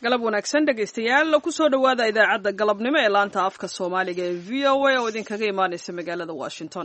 galab wanaagsan dhegaystayaal ku soo dhowaada idaacadda galabnimo ee laanta afka soomaaliga ee v o a oo idinkaga imaanaysa magaalada washington.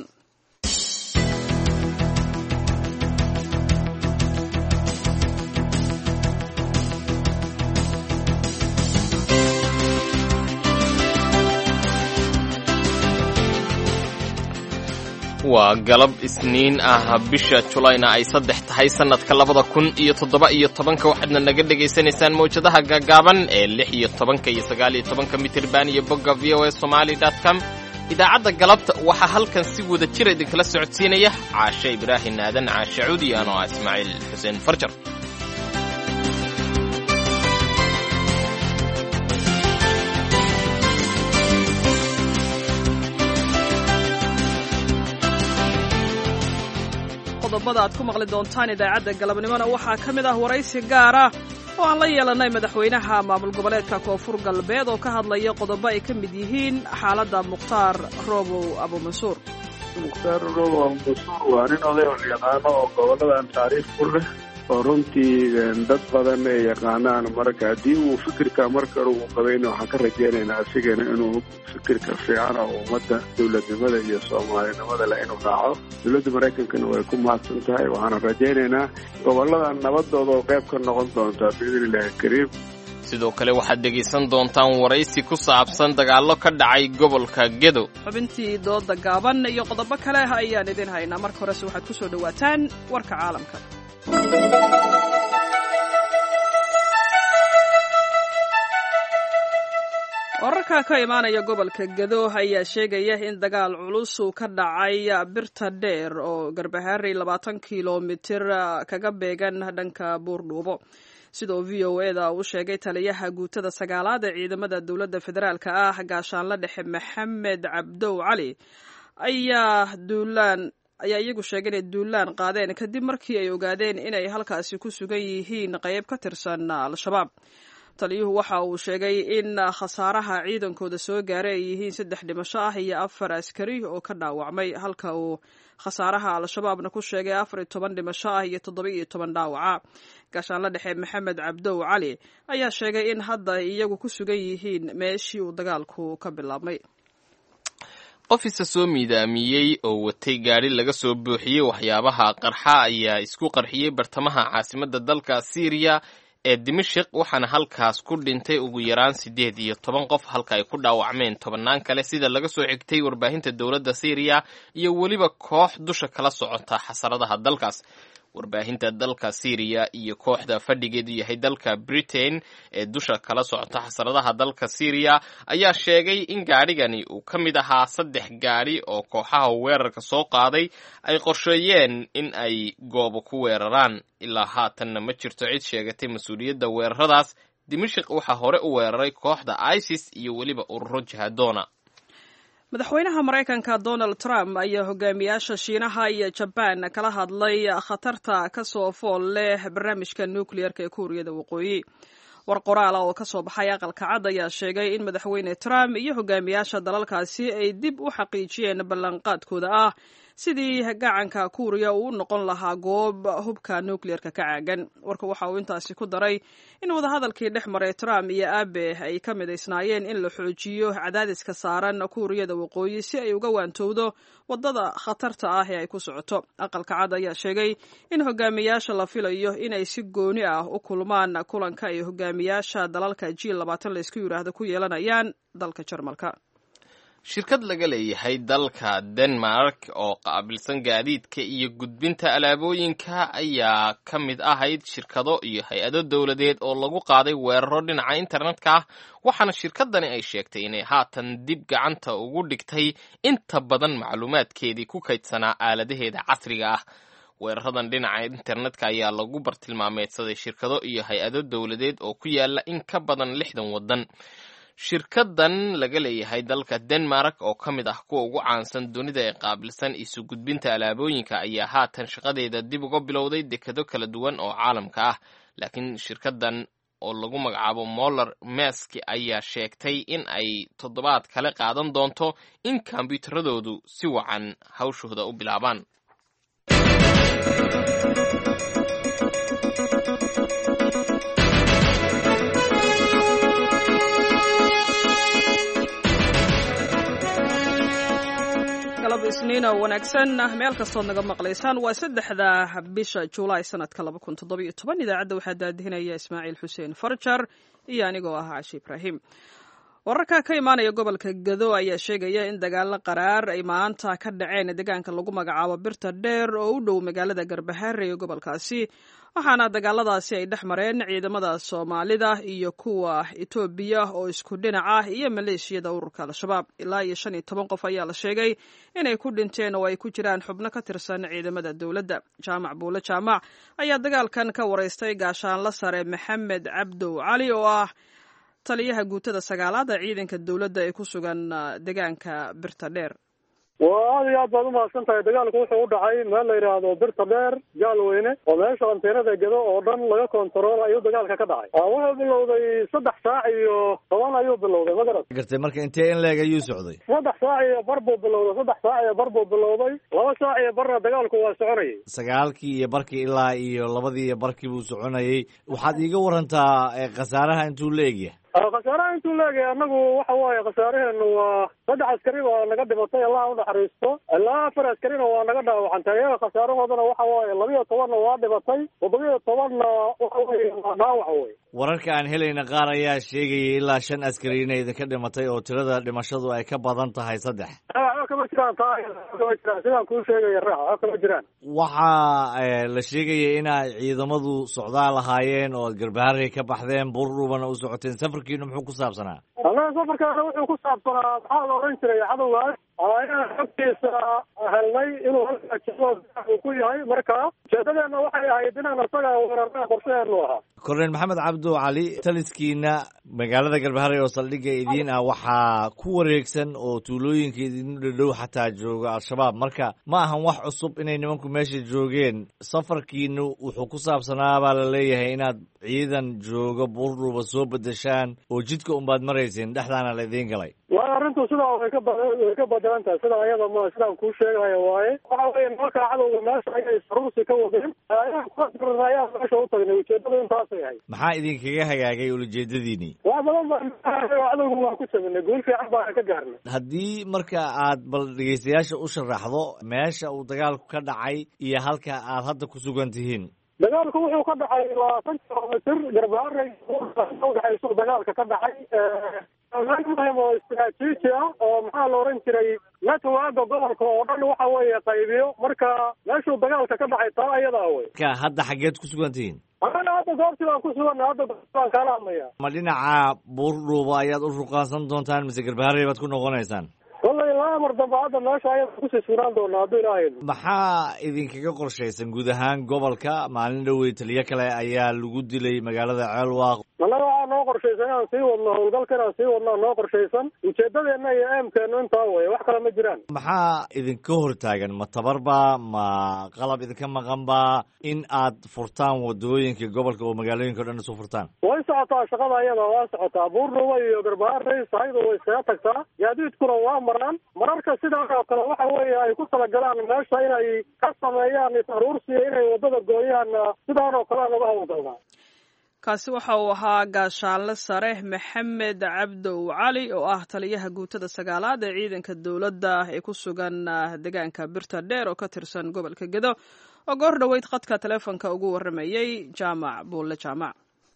waa galab isniin ah bisha Julayna ay 3 tahay sanadka 2017 waxaadna naga dhageysanaysaan mowjadaha gaagaaban ee 16 iyo 19 mitirban iyo bogga voasomali.com. idaacadda galabta waxaa halkan si wada jir idinkala socodsiinaya Caashe Ibraahin Aadan Caashe Cuudi iyo Ismaaciil Xuseen Farjar. qodobada aad ku maqli doontaan idaacadda galabnimona waxaa ka mid ah waraysi gaar ah oo aan la yeelanay madaxweynaha maamul goboleedka koonfur galbeed oo ka hadlaya qodobo ay ka mid yihiin xaaladda Mukhtaar Roobow Abumansuur. Mukhtaar Roobow Abumansuur waa nin oday oo yaqaano oo goboladan taariikh ku leh oo runtii dad badan ay yaqaanaan. marka haddii uu fikirka marka uu qabayna waxaan ka rajaynaynaa asigana inuu fikirka fiican oo ummadda dowladnimada iyo soomaalinimada leh inuu raaco. dowladda maraykankana way ku mahadsan tahay. waxaana rajaynaynaa goboladan nabadooda oo qayb ka noqon doonta biidnillaahi kariim. sidoo kale waxaad dhegaysan doontaan waraysi ku saabsan dagaallo ka dhacay gobolka Gedo. xubintii dooda gaaban iyo qodobo kale ayaan idin haynaa. marka horese waxaad ku soo dhawaataan warka caalamka. wararka ka imaanaya gobolka Gedo ayaa sheegaya in dagaal culus uu ka dhacay birta dheer oo garbahaari 20 kiiloomitir kaga beegan dhanka Buurdhuubo. sidoo VOA-da uu sheegay taliyaha guutada 9aad ee ciidamada dowladda federaalka ah gaashaanle dhexe Maxamed Cabdow Cali ayaa iyagu sheegay inay duulaan qaadeen kadib markii ay ogaadeen inay halkaasi ku sugan yihiin qayb ka tirsan al-shabaab. taliyuhu waxa uu sheegay in khasaaraha ciidankooda soo gaaray ay yihiin 3 dhimasho ah iyo 4 askari oo ka dhaawacmay, halka uu khasaaraha al-shabaabna ku sheegay 14 dhimasho ah iyo 17 dhaawaca. gaashaanle dhexe Maxamed Cabdow Cali ayaa sheegay in hadda iyagu ku sugan yihiin meeshii uu dagaalku ka bilaabmay. qofisa soo miidaamiyey oo watay gaari laga soo buuxiyey waxyaabaha qarxa ayaa isku qarxiyey bartamaha caasimadda dalka Syria ee Dimashq, waxaana halkaas ku dhintay ugu yaraan 18 qof halka ay ku dhaawacmeen 10 kale sida laga soo xigtay warbaahinta dowladda Syria iyo waliba koox dusha kala socota xasaradaha dalkaas. warbaahinta dalka Syria iyo kooxda fadhigeedu yahay dalka Britain ee dusha kala socota xasaradaha dalka Syria ayaa sheegay in gaarigani uu ka mid ahaa 3 gaari oo kooxaha weerarka soo qaaday ay qorsheeyeen in ay goobo ku weeraraan. ilaa haatanna ma jirto cid sheegatay mas'uuliyadda weeraradaas. Dimashq waxaa hore u weeraray kooxda ISIS iyo waliba ururo jihadoona. madaxweynaha Maraykanka Donald Trump ayaa hogaamiyaasha Shiinaha iyo Japan kala hadlay khatarta ka soo fool leh barnaamijka nuclear-ka ee Kuuriyada Waqooyi. war qoraal oo ka soo baxay aqalka cad ayaa sheegay in madaxweyne Trump iyo hogaamiyaasha dalalkaasi ay dib u xaqiijiyeen ballanqaadkooda ah sidii gacanka Kuuriya uu noqon lahaa goob hubka nuclear-ka ka caagan. warka waxa uu intaasi ku daray in wadahadalkii dhex maray Trump iyo Abe ay ka midaysnaayeen in la xoojiyo cadaadiska saaran Kuuriyada Waqooyi si ay uga waantowdo wadada khatarta ah ee ay ku socoto. aqalka cad ayaa sheegay in hogaamiyaasha la filayo inay si gooni ah u kulmaan kulanka ay hogaamiyaasha dalalka G20 la isku yiraahdo ku yeelanayaan dalka Jarmalka. shirkad laga leeyahay dalka Denmark oo qaabilsan gaadiidka iyo gudbinta alaabooyinka ayaa ka mid ahayd shirkado iyo hay-ado dowladeed oo lagu qaaday weeraro dhinaca internetka ah, waxaana shirkadani ay sheegtay inay haatan dib gacanta ugu dhigtay inta badan macluumaadkeedii ku kaydsanaa aaladaheeda casriga ah. weeraradan dhinaca internetka ayaa lagu bartilmaameedsaday shirkado iyo hay-ado dowladeed oo ku yaala in ka badan 60 waddan. shirkadan laga leeyahay dalka Denmark oo ka mid ah kuwa ugu caansan dunida ee qaabilsan isu gudbinta alaabooyinka ayaa haatan shaqadeeda dib uga bilowday dekado kala duwan oo caalamka ah, laakiin shirkadan oo lagu magacaabo Moller Maersk ayaa sheegtay in ay 7 kale qaadan doonto in kombiyuutaradoodu si wacan hawshooda u bilaabaan. isniina wanaagsan meel kastood naga maqlaysaan waa 3 bisha Juulaay sanadka 2017 idaacadda waxaa daadihinaya Ismaaciil Xuseen Farjar iyo anigoo ah Caashi Ibraahim. Wararka ka imaanaya gobolka Gado ayaa sheegaya in dagaalo qaraar ay maanta ka dhaceen deegaanka lagu magacaabo Birta Dheer oo u dhow magaalada Garbaharre ee gobolkaasi, waxaana dagaaladaasi ay dhex mareen ciidamada Soomaalida iyo kuwa Itoobiya oo isku dhinac ah iyo maleeshiyada ururka Al-Shabaab. Ilaa 15 qof ayaa la sheegay inay ku dhinteen oo ay ku jiraan xubno ka tirsan ciidamada dawladda. Jaamac Buule Jaamac ayaa dagaalkan ka wareystay gaashaanle sare Maxamed Cabdow Cali oo ah taliyaha guutada 9aad ee ciidanka dawladda ee ku sugan deegaanka Birta Dheer. aad iyo aad baad umahadsantahay. dagaalku wuxuu u dhacay meel la yidhaahdo Birta Dheer Gaalweyne oo meesha anteenada Gado oo dhan laga kontarool ayuu dagaalka ka dhacay. wuxuu bilowday 3 saac iyo 10 ayuu bilowday magarat gartay marka intee in leeg ayuu socday 3 saac iyo bar buu bilowday 3 saac iyo bar buu bilowday 2 saac iyo barna dagaalku waa soconayay 9kii iyo barkii ilaa iyo 2 iyo barkii buu soconayay. waxaad iiga warantaa khasaaraha intuu leegyahay khasaaraha intuu leegyahay anagu waxa waaye khasaaraheenu waa 3 askari baa naga dhimatay Allah u naxariisto, ilaa 4 askarina waa naga dhaawacantay. iyaga khasaarahoodana waxa waaye 12 waa dhimatay, 17 waxa waaye dhaawac wey. wararka aan helayna qaar ayaa sheegaya ilaa 5 askari inay idinka dhimatay oo tirada dhimashadu ay ka badan tahay 3. kama jiraan sidaan kuu sheegaya raax kama jiraan. waxaa la sheegaya inay ciidamadu socdaal lahaayeen oo Garbaharre ka baxdeen Buurdhubana u socoteen. safarkiinu muxuu ku saabsanaa? annaga safarkaana wuxuu ku saabsanaa maxaa la oran jiray cadowgaas inaan xogtiisa helnay inuu halkaa uu ku yahay. marka ujeedadeena waxay ahayd inaan isaga weerarnaa qorshaheenu ahaa. korneyl Maxamed Cabdow Cali, taliskiina magaalada Garbaharre oo saldhigga idiin ah waxaa ku wareegsan oo tuulooyinka idin dhadhow xataa jooga Al-Shabaab. marka ma ahan wax cusub inay nimanku meesha joogeen. safarkiinu wuxuu ku saabsanaa baa la leeyahay inaad ciidan jooga Buurdhuba soo bedeshaan oo jidka unbaad marayseen dhexdaana la idiin galay. waa arrintu sidaa way ka badelan tahay sidaa ayada ma sidaan kuu sheegayo waaye. waxa weeye nimanka cadowga meesha ayay saruursi ka wadeen ayaan ayaa meesha u tagnay. ujeedadu intaasay ahayd. maxaa idinkaga hagaagay ulajeedadiinii? wax badan baa cadowga waan ku sameynay, guul fiican baan ka gaarnay. haddii marka aad bal dhegeystayaasha u sharaxdo meesha uu dagaalku ka dhacay iyo halka aad hadda ku sugan tihiin. dagaalku wuxuu ka dhacay 20 kilomitir Garbaharre udhexayso dagaalka ka dhacay muhim oo istiraatiiji ah oo maxaa la oran jiray networka gobolka oo dhan waxa weeye qaybiyo. marka meeshuu dagaalka ka dhacay taa ayadaa wey. ka hadda xaggeed ku sugan tihiin? annaga hadda goobtii baan ku suganna hadda baan kaala hadlaya. ma dhinaca Buurdhuba ayaad u ruqaansan doontaan mise Garbaharre baad ku noqonaysaan? wallahi ilaa mar dambe hadda meesha ayada kusii sugnaan doonaa hadduu ilaahay. maxaa idinkaga qorshaysan guud ahaan gobolka? maalin dhowey taliyo kale ayaa lagu dilay magaalada Ceelwaaq. annaga waxaa noo qorshaysan inaan sii wadno howlgalka inaan sii wadnaa noo qorshaysan. ujeedadeenna iyo eemkeenu intaa weye, wax kale ma jiraan. maxaa idinka hortaagan? ma tabarba ma qalab idinka maqanba in aad furtaan wadooyinka gobolka oo magaalooyinka o dhan isu furtaan? way socotaa shaqada ayada waa socotaa. Buurdhuba iyo Garbaharre sahayda way iskaga tagtaa, gaadiidkuna waa maraan. mararka sidaan oo kale waxa weeye ay ku talagalaan meesha inay ka sameeyaan is-aruursiya inay wadada gooyaan. sidaan oo kale laga hawlgalnaa. kaasi waxa uu ahaa gaashaanle sare Maxamed Cabdow Cali oo ah taliyaha guutada 9aad ee ciidanka dawladda ee ku sugan deegaanka Birta Dheer oo ka tirsan gobolka Gado oo goor dhaweyd khadka taleefanka ugu waramayay Jaamac Buule Jaamac.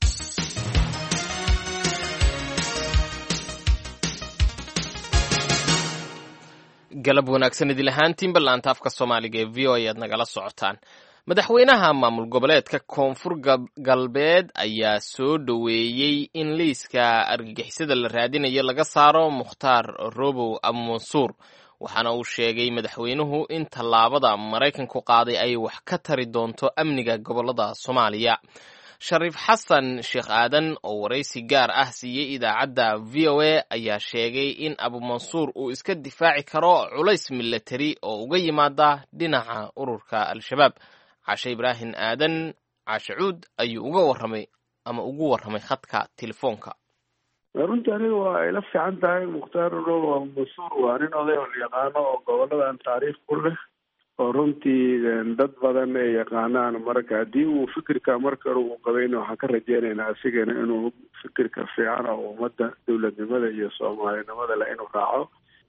galab wanaagsan idil ahaantiin ballaanta afka Soomaaliga ee VOA aad nagala socotaan. madaxweynaha maamul goboleedka Koonfur Galbeed ayaa soo dhoweeyey in liiska argagixisada la raadinayo laga saaro Mukhtaar Robow Abumansuur. waxaana uu sheegay madaxweynuhu in tallaabada Maraykanku qaaday ay wax ka tari doonto amniga gobolada Soomaaliya. Shariif Xasan Sheekh Aadan oo waraysi gaar ah siiyey idaacadda VOA ayaa sheegay in Abumansuur uu iska difaaci karo culays military oo uga yimaada dhinaca ururka Al-Shabaab. Caashe Ibraahim Aadan Caashe Cuud ayuu ugu warramay khadka telefoonka. runtii aniga waa ay la fiican tahay. Mukhtaar Robow Abumansuur waa nin oday oo la yaqaano oo goboladan taariikh ku leh oo runtii dad badan ay yaqaanaan. marka haddii uu fikirka marka uu qabayna waxaan ka rajeynaynaa asigana inuu fikirka fiican oo ummadda dawladnimada iyo soomaalinimada leh inuu raaco.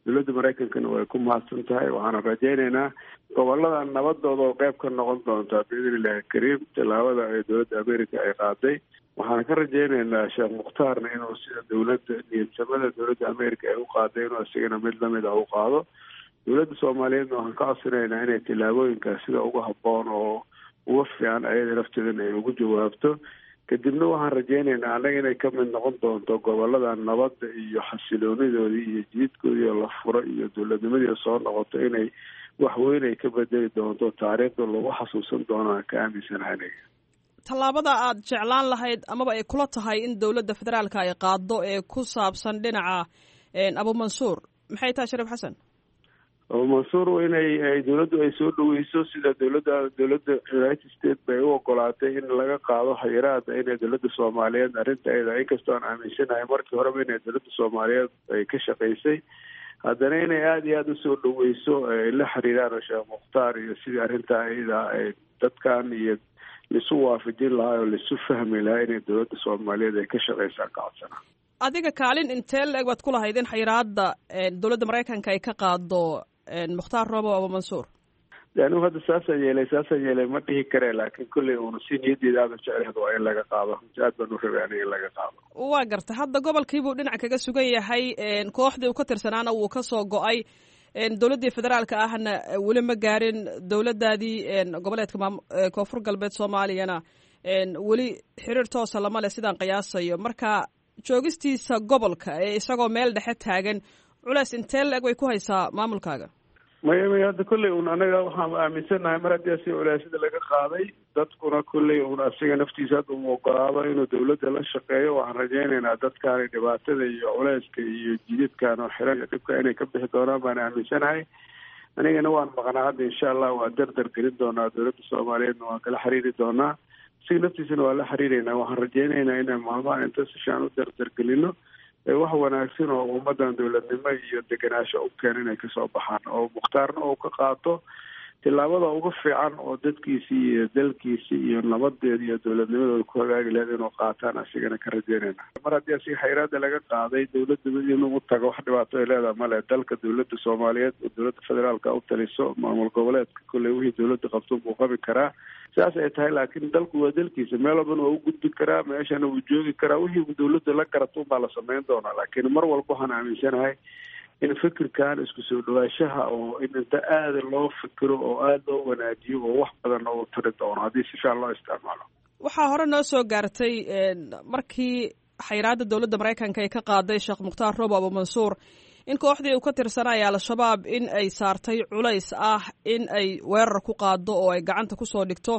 dowladda maraykankana way ku mahadsan tahay. waxaana rajaynaynaa goboladan nabadooda oo qayb ka noqon doontaa biidn illahi kariim tallaabada ay dowladda america ay qaaday. waxaan ka rajaynaynaa sheekh mukhtaarna inuu sida dowladda niyadsamada dowladda america ay u qaaday inuu isigana mid lamid a u qaado. dowladda soomaaliyeedna waxaan ka codsanaynaa inay tallaabooyinkaas sida uga habboon oo uga fiican ayada lafteedana ay ugu jawaabto. kadibna waxaan rajaynaynaa annaga inay ka mid noqon doonto gobolada nabadda iyo xasiloonidoodii iyo jididkoodii oo la furo iyo dowladnimadii soo noqoto inay wax weyn ay ka bedeli doonto taariikhda lagu xasuusan doono aan ka aaminsanahay aniga. tallaabada aad jeclaan lahayd amaba ay kula tahay in dowladda federaalka ay qaado ee ku saabsan dhinaca abumansuur maxay tahay shariif xasan? abumansuur inay dowladdu ay soo dhaweyso sida dowladda united states bay u ogolaatay in laga qaado xayiraada inay dowladda soomaaliyeed arrintaeda inkastoo aan aaminsanahay markii horeba inay dowladda soomaaliyeed ay ka shaqaysay haddana inay aada iyo aada usoo dhaweyso ay la xiriiraan sheekh mukhtaar iyo sidii arrintaa iyada ay dadkan iyo laisu waafajin lahaa oo laisu fahmi lahaa inay dowladda soomaaliyeed ay ka shaqaysaan ka codsanaa. adiga kaalin intee la-eg baad ku lahayd in xayiraada dowladda maraykanka ay ka qaado mukhtaar robow abumansuur? anigu hadda saasaan yeelay ma dhihi kare laakiin kolley uuna si niyaddeeda aada jecleed waa in laga qaado. aad baan u rabay aniga in laga qaado. waa garta hadda gobolkiibuu dhinac kaga sugan yahay kooxdii uu ka tirsanaana wuu ka soo go-ay dowladdii federaalka ahna weli ma gaarin dowladdaadii goboleedka koonfur galbeed soomaaliyana weli xiriir toosa lama leh sidaan qiyaasayo. marka joogistiisa gobolka ee isagoo meel dhexe taagan culeys intee la-eg way ku haysaa maamulkaaga? maya hadda kolley un anaga waxaan aaminsanahay mar haddii asi culeysyada laga qaaday dadkuna kolley un asiga naftiisa hadda uu ogolaado inuu dowladda la shaqeeyo. waxaan rajaynaynaa dadkaani dhibaatada iyo culeyska iyo jididkan oo xiran iyo dhibka inay ka bixi doonaan baan aaminsanahay. anigana waan maqnaa hadda insha allah waan dardar gelin doonaa dowladda soomaaliyeedna waan kala xiriiri doonaa. asiga naftiisana waan la xiriireynaa. waxaan rajaynaynaa inaan maalmaha inta sishaan u dardar gelino wax wanaagsan oo ummadan dowladnimo iyo degenaansho u keena inay kasoo baxaan oo mukhtaarna uu ka qaato tillaabada uga fiican oo dadkiisii iyo dalkiisii iyo nabadeeda iyo dowladnimadooda ku hagaagi lahayd inuu qaataan asigana ka rajaynayna. mar haddii asiga xayiraada laga qaaday dowladda inuu tago wax dhibaato ay leedaha male. dalka dowladda soomaaliyeed oo dowladda federaalka u taliso maamul goboleedka kolley wixii dowladda qabto buu qabi karaa. saas ay tahay laakiin dalku waa dalkiisa meel walbana waa u gudbi karaa meeshana wuu joogi karaa wixii dowladda la garato unbaa la samayn doonaa. laakiin mar walba waxaan aaminsanahay in fikirkan isku soo dhawaashaha oo in inta aada loo fikiro oo aada loo wanaajiyo oo wax badan oo tari doono haddii si fiican loo isticmaalo. waxaa hore noo soo gaartay markii xayiraada dowladda maraykanka ay ka qaaday sheekh mukhtaar robow abumansuur in kooxdii uu ka tirsanaya al-shabaab in ay saartay culays ah in ay weerar ku qaado oo ay gacanta kusoo dhigto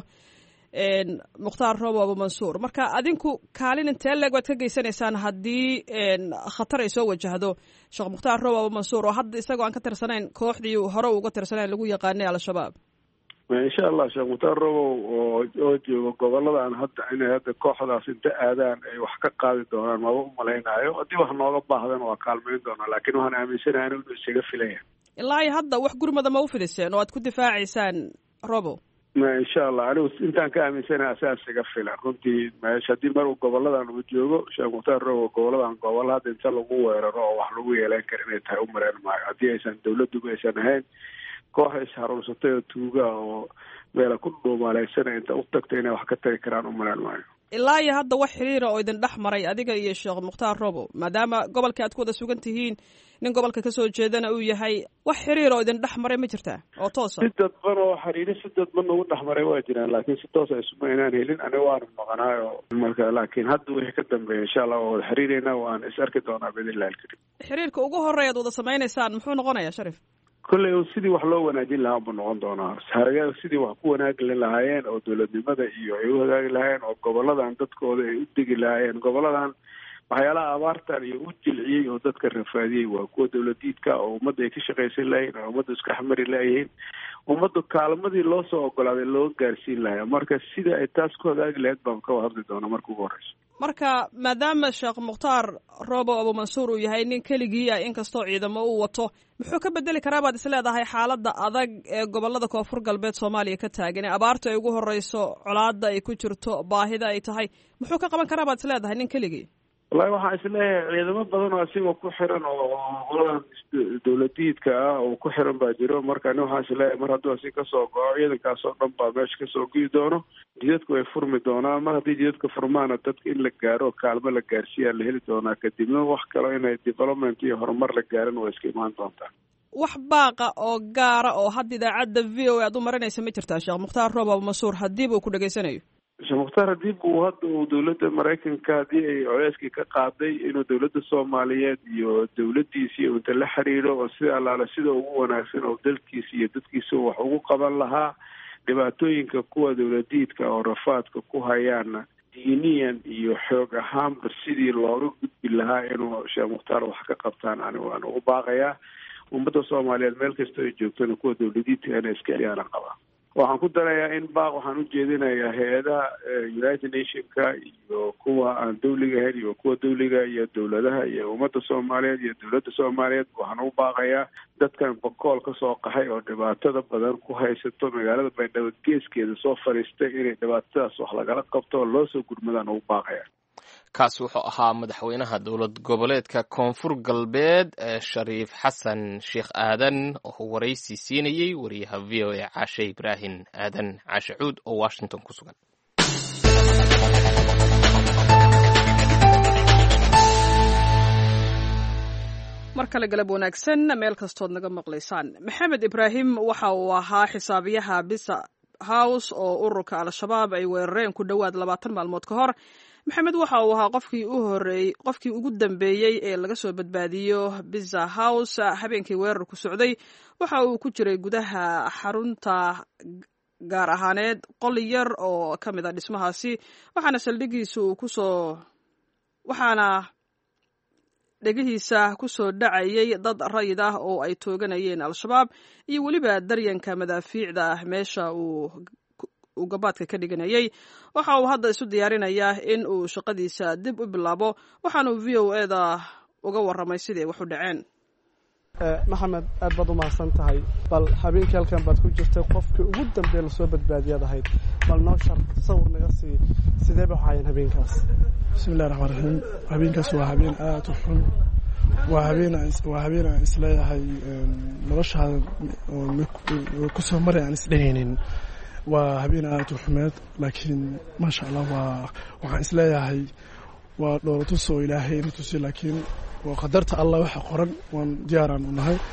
mukhtaar robow abumansuur. marka adinku kaalin intee leeg waad ka geysanaysaan haddii khatar ay soo wajahdo sheekh mukhtaar robow abumansuur oo hadda isagoo aan ka tirsanayn kooxdii hore uga tirsanayn lagu yaqaanay al-shabaab? insha allah sheekh mukhtaar robow oo joogo goboladan hadda inay hadda kooxdaas inta aadaan ay wax ka qaadi doonaan maba umalaynaayo. haddii wax nooga baahdan waa kaalmayn doonaa laakiin waxaan aaminsanahay inuu isaga filaya. ilaa iyo hadda wax gurmada ma u fidiseen oo aad ku difaacaysaan robow? insha allah anigu intaan ka aaminsanahay asaas iga filan runtii meesha haddii mar uu goboladan uu joogo sheekh mukhtaar robow goboladan gobol hadda inta lagu weeraro oo wax lagu yeelan kara inay tahay u mareen maayo haddii aysan dowladduba aysan ahayn koox isharuursatay oo tuuga oo meela ku dhuumaaleysanay inta u tagtay inay wax ka tagi karaan u maleen maayo. ilaa iyo hadda wax xiriira oo idin dhex maray adiga iyo sheekh mukhtaar robow maadaama gobolka aad ku wada sugan tihiin nin gobolka kasoo jeedana uu yahay wax xiriir oo idin dhex maray ma jirtaa oo toosa? si dadban oo xiriiri si dadban ugu dhex maray waa jiraan laakiin si toosa isuma inaan helin aniga waana maqnaayo marka laakiin hadda wixii ka dambeeya insha allah waa wada xiriireynaa waan is arki doonaa biidnillahi alkariim. xiriirka ugu horeya ad wada samaynaysaan muxuu noqonayaa sharif? kolley sidii wax loo wanaajin lahaa buu noqon doonaa. haragada sidii wax ku wanaagi lahaayeen oo dowladnimada iyo ay u hagaagi lahaayeen oo goboladan dadkooda ay u degi lahaayeen. goboladan waxyaalaha abaartan iyo u jilciyey oo dadka rafaadiyey waa kuwa dowladiidka oo ummadda ay ka shaqaysan lahayn oo ummadda iska xamari lahayihiin ummadda kaalmadii loo soo ogolaaday loo gaarsiin lahaa. marka sida ay taas ku hagaagi lahayd baan ka hadli doonaa marka ugu horeyso. marka maadaama sheekh mukhtaar robow abumansuur uu yahay nin keligii ah inkastoo ciidamo uu wato muxuu ka bedeli karaa baad is leedahay xaaladda adag ee gobolada koonfur galbeed soomaaliya ka taagan ee abaarta ay ugu horeyso colaada ay ku jirto baahida ay tahay muxuu ka qaban karaa baad is leedahay nin keligii? wallahi waxaan isleeyahay ciidamo badan oo asigoo ku xiran oo qoladan dawladiidka ah oo ku xiran baa jiro marka ani waxaan isleeyahay mar hadduu asi kasoo goco ciidankaas oo dhan baa meesha kasoo gii doono jidadku way furmi doonaan mar haddii jidadka furmaana dadka in la gaaro oo kaalmo la gaarsiiyaa la heli doonaa kadibna wax kalo inay development iyo horumar la gaarin waa iska imaan doontaa wax baaqa oo gaara oo hadda idaacadda v o a aad u marinaysa ma jirtaa sheekh mukhtaar roob mansuur haddiiba uu ku dhegaysanayo sheekh mukhtaar hadii buu hadda uu dawladda maraykanka haddii ay culeyskii ka qaaday inuu dawladda soomaaliyeed iyo dawladdiisa iyo inta la xiriiro oo sida allaale sida ugu wanaagsan oo dalkiisa iyo dadkiisa wax ugu qaban lahaa dhibaatooyinka kuwa dawladiidka oo rafaadka ku hayaana diiniyan iyo xoog ahaanba sidii looga gudbi lahaa inuu sheekh mukhtaar wax ka qabtaan anigu waan ugu baaqayaa ummadda soomaaliyeed meel kasta ay joogtana kuwa dawladiidka inay iska ciyaana qabaa waxaan ku darayaa in baaq waxaan u jeedinayaa hay-adaha United Nationka iyo kuwa aan dawliga ahayn iyo kuwa dawliga iyo dawladaha iyo ummadda soomaaliyeed iyo dawladda soomaaliyeed waxaan u baaqayaa dadkan boqol ka soo qaxay oo dhibaatada badan ku haysato magaalada Baydhabo geeskeeda soo fariistay inay dhibaatadaas wax lagala qabto oo loo soo gurmadaan ugu baaqayaa kaas wuxuu ahaa madaxweynaha dowlad goboleedka koonfur galbeed shariif xasan sheekh aadan oo waraysi siinayay wariyaha v o a caashe ibraahim aadan caashe cuud oo washington ku sugan mar kale galab wanaagsan meel kastood naga maqlaysaan maxamed ibraahim waxa uu ahaa xisaabiyaha bisa house oo ururka al-shabaab ay weerareen ku dhowaad 20 maalmood ka hor maxamed waxa uu ahaa qofkii ugu dambeeyey ee laga soo badbaadiyo Pizza House habeenkii weerarku socday waxa uu ku jiray gudaha xarunta gaar ahaaneed qol yar oo ka mid ah dhismahaasi waxaana saldhigiisu waxaana dhegihiisa ku soo dhacayay dad rayid ah oo ay tooganayeen al-shabaab iyo weliba daryanka madaafiicda ah meesha uu gabaadka ka dhiganayay waxa uu hadda isu diyaarinayaa in uu shaqadiisa dib u bilaabo waxaanuu v o a da uga warramay sidii wax u dhaceen maxamed aad baad u mahadsan tahay bal habeenkii halkan baad ku jirtay qofkii ugu dambeeya lasoo badbaadiyaad ahayd bal noo shar sawir naga sii sidee ba waxaayeen habeenkaas bismillahi raxmaan raxiim habeenkaas waa habeen aad u xun waa habeen aan isleeyahay noloshaada ku soo maray aan isdhehaynin waa habeen aad u xumeed laakiin maasha allah waxaan isleeyahay waa dhoolatus oo ilaahay ina tusi laakiin waa qadarta allah waxa qoran waan diyaaraan u nahay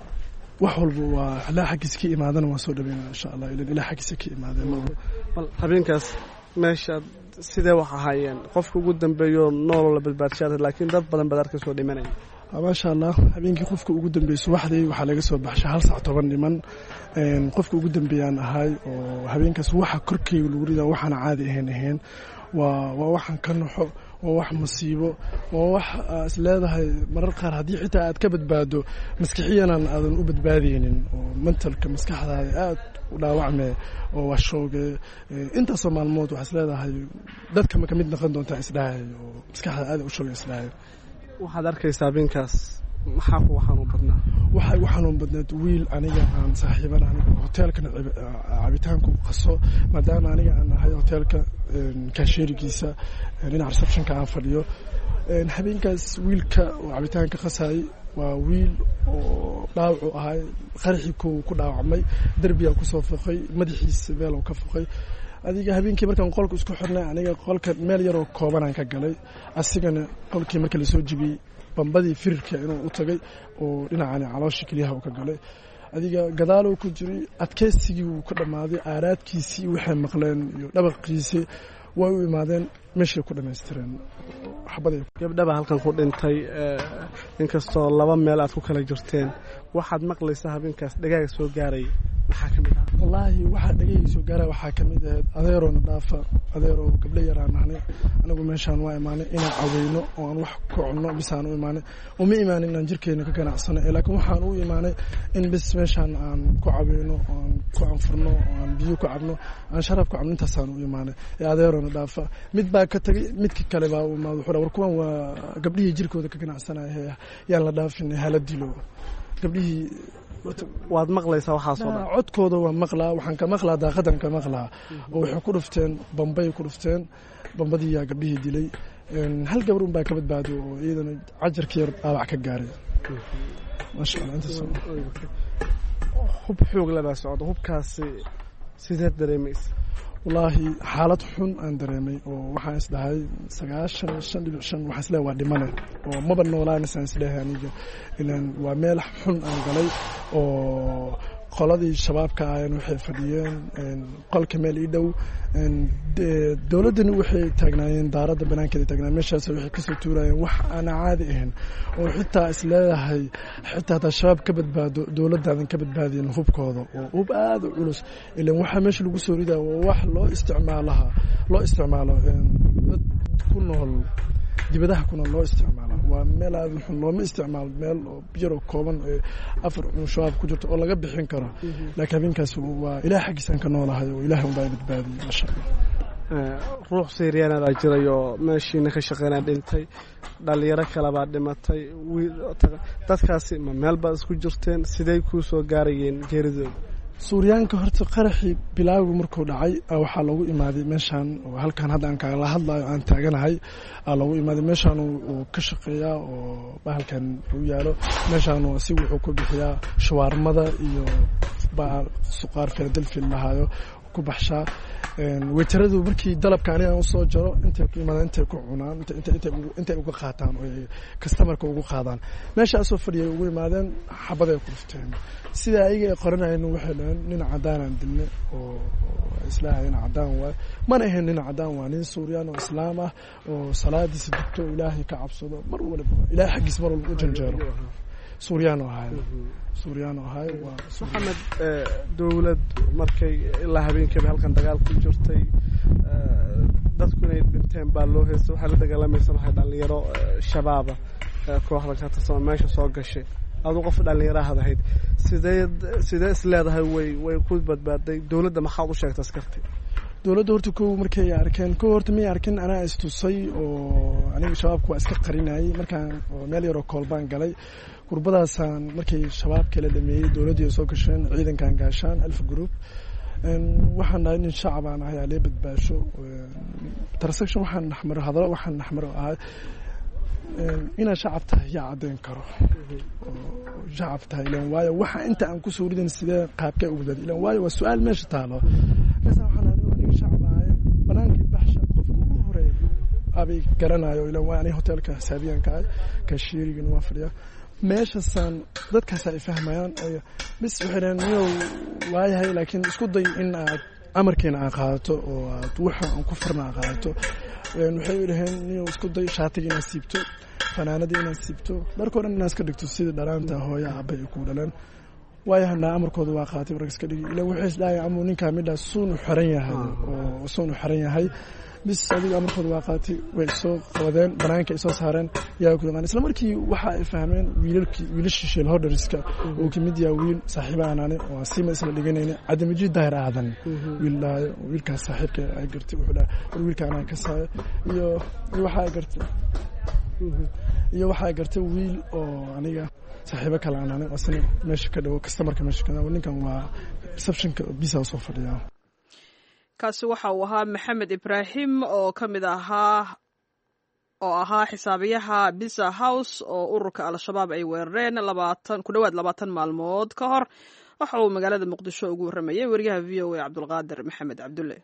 wax walba waa ilaa xaggiisa ka imaadana waan soo dhaweynaa insha allah ilaa xaggiisa ka imaadeen bal habeenkaas meesha sidee wax ahaayeen qofka ugu dambeeyo nool la badbaadshaday laakiin dad badan baad arkay soo dhimanay maasha allah habeenkii qofka ugu dambeeyay subaxdii waxaa laga soo baxshay 1 saac 10 dhiman qofka ugu dambeeyaan ahay oo habeenkaas waxa korkeyga lagu ridaa waxaan caadi ahayn waa waxaan ka naxo waa wax masiibo waa wax isleedahay marar qaar haddii xitaa aad ka badbaado maskaxiyanan aadan u badbaadaynin oo mentalka maskaxdaada aad u dhaawacme oo waa shooge intaasoo maalmood waxaa isleedahay dadka ma ka mid noqon doontaa isdhahay oo maskaxda aad u shooge isdhahay waxaad arkaysaa habeenkaas maxaa ku xanuun badnaa waxay u xanuun badneed wiil aniga aan saaxiibanahay hoteelkana cabitaanku qaso maadaama aniga aan ahay hoteelka kaasheerigiisa dhinaca receptionka aan fadhiyo habeenkaas wiilka oo cabitaanka qasayay waa wiil oo dhaawacu ahay qaraxii ku dhaawacmay derbiga ku soo foqay madaxiisa meel oo ka foqay adiga habeenkii markaan qolka isku xirnay aniga qolka meel yar oo kooban aan ka galay asigana qolkii markii la soo jibiyay bambadii firirka inuu u tagay oo dhinacani caloosha kaliyaha uu ka galay adiga gadaalo ku jiray adkeysigii uu ka dhamaaday aaraadkiisii waxay maqleen iyo dhabaqiisii way u imaadeen meeshay ku dhamaystireen gabdhaba halkan ku dhintay inkastoo 2 meel aad ku kala jirteen waxaad maqlaysaa habeenkaas dhagaaga soo gaaray maxaa ka mid ah wallaahi waxaa dhagayga soo gaaray waxaa ka mid ahayd adeeroona dhaafa adeeroo gabdho yaraan nahnay anigu meeshaan waa imaanay inaan caweyno oo aan wax ku cunno bisaan u imaanay uma imaanin inaan jirkeena ka ganacsano laakiin waxaan u imaanay in bis meeshaan aan ku caweyno aan ku anfurno aan biyo ku cabno aan sharaf ku cabno intaasaan u imaanay adeeroona dhaafa mid baa ka tagay midka kale baa u imaado wuxuu war kuwan waa gabdhihii jirkooda ka ganacsanaya yaan la dhaafin hala dilo gabdhihii waad maqlaysaa waxaasoo dhan codkooda waa maqlaa, waxaan ka maqlaa daaqadan ka maqlaa oo waxay ku dhufteen bambay ku dhufteen, bambadii yaa gabdhihii dilay. hal gabar un baa ka badbaaday oo iyadana cajarka yar dhaawac ka gaaray. maasha allah intaas hub xoog labaa socda. hubkaasi sideed dareemaysa? wallaahi xaalad xun aan dareemay oo waxaan isdhahay 95.5 waxaan isleeyahay waa dhimane oo maba noolaanaysan isleeyahay aniga, ilaan waa meel xun aan galay oo qoladii shabaabka ayaan waxay fadhiyeen qolka meel ii dhow. dowladdani waxay taagnaayeen daaradda banaankeeda taagnaa, meeshaas waxay kasoo tuurayeen wax aan caadi ahayn oo xitaa isleedahay xitaa hataa shabaab ka badbaado dowladdaadan ka badbaadiyin hubkooda oo hub aad u culus. ilaan waxaa meesha lagu soo ridaa waa wax loo isticmaalo dad ku nool dibadaha kuna loo isticmaala. waa meel aad xun, looma isticmaalo meel yaroo kooban 4 cun shabaab ku jirto oo laga bixin karo. laakiin habeenkaas waa ilaah xaggiisaan ka noolahay oo ilaah unbaa badbaadiyey. maasha allah. ruux Syrian-a jiray oo meeshiina ka shaqeynaa dhintay, dhalinyaro kale baa dhimatay. dadkaasi ma meel baad isku jirteen? sidee kuu soo gaarayeen geeridooda? Suuriyaanka horta qaraxii bilaagu markuu dhacay waxaa lagu imaaday meeshaan oo halkan hadda aan kala hadlayo aan taaganahay lagu imaaday. meeshaan uu ka shaqeeyaa oo bahalkan uu yaalo meeshaan si wuxuu ku bixiyaa shawarmada iyo suqaar Philadelphia lahayo ku baxshaa. weytaradu markii dalabka aniga aan soo jaro intay ku imaadaan, intay ku cunaan, intay uga qaataan oo customerka ugu qaadaan. meesha soo fadhiyay ugu imaadeen, xabaday ku dhufteen. sida ayaga ay qoranayeen waxay dhahan nin cadaan aan dilnay oo islaahay cadaan waay. mana ahayn nin cadaan, waa nin Suuriyan oo islaam ah oo salaadiisa dugto, ilaahay ka cabsado, mar walba ilaahay xaggiisa mar walba u janjeero. Suuriyan oo ahay waa Maxamed. dowlad markay ilaa habeenkii halkan dagaal ku jirtay, dadku inay dhinteen baa loo heystay. waxaa la dagaalamaysa waxay dhalinyaro shabaaba kooxda ka tirsan meesha soo gashay. aduu qof dhalinyarahad ahayd, sidee is leedahay way ku badbaaday? dowladda maxaad u sheegtay askartii? dowladda horta markay arkeen horta may arkin, anaa istusay oo aniga shabaabku waa iska qarinayay. markaan meel yaroo koolbaan galay, gurbadaasaan markay shabaabka la dhameeyey dowladdii soo gasheen ciidankan gaashaan alf group. waxaan dhahay nin shacab aan ahay alee badbaasho transaction waxaan naxmaro hadallo waxaan naxmaro ahay inaad shacab tahay yaa caddeyn karo shacab tahay. ilaan waayo waxa inta aan ku soo ridan sidee qaabkay ugu badbaadi. ilaan waayo waa su-aal meesha taalo. banaankii baxsha qofka ugu horeeya abay garanayo. ilaan waa aniga hoteelka xisaabiyaanka ah, kashiirigana waa fadhiya meeshasaan. dadkaas ay fahmayaan bis waxay dhahaan niyow waayahay, laakiin isku day in aad amarkeena aan qaadato oo aad waxa aan ku farna aan qaadato. waxay dhaheen niyow isku day shaatiga inaad siibto, fanaanadii inaad siibto, dharkoo dhan inaad iska dhigto sida dhalaanta hooya aabay ay ku dhaleen. waayahanaa amarkooda waa qaatay warka iska dhigi. ilaa waxay isdhahay amuu ninkaa midhaa suun u xiran yahay bis adiga amarkooda waa qaatay. way soo qabadeen, banaanka ay soo saareen, yaa ku yaqaan. isla markii waxa ay fahmeen wiilashii sheel horderiska oo ka mid yahay wiil saaxiiba aanane oo siima isla dhiganayna cadamiji daahir aadan wiilkaas saaxiibka ay gartay. wuxuu dhahay war wiilka anaa ka saayo iyo waxa ay gartay wiil oo aniga saaxiibo kale aanane oo asna meesha ka dhow customerka meesha ka dhow. ninkan waa receptionka bisa soo fadhiya. kaasi waxa uu ahaa Maxamed Ibrahim oo ka mid ahaa xisaabiyaha Bisa House oo ururka Al-Shabaab ay weerareen ku dhawaad 20 maalmood ka hor. waxa uu magaalada Muqdisho ugu waramayay wariyaha VOA Cabdulqaadir Maxamed Cabdulle.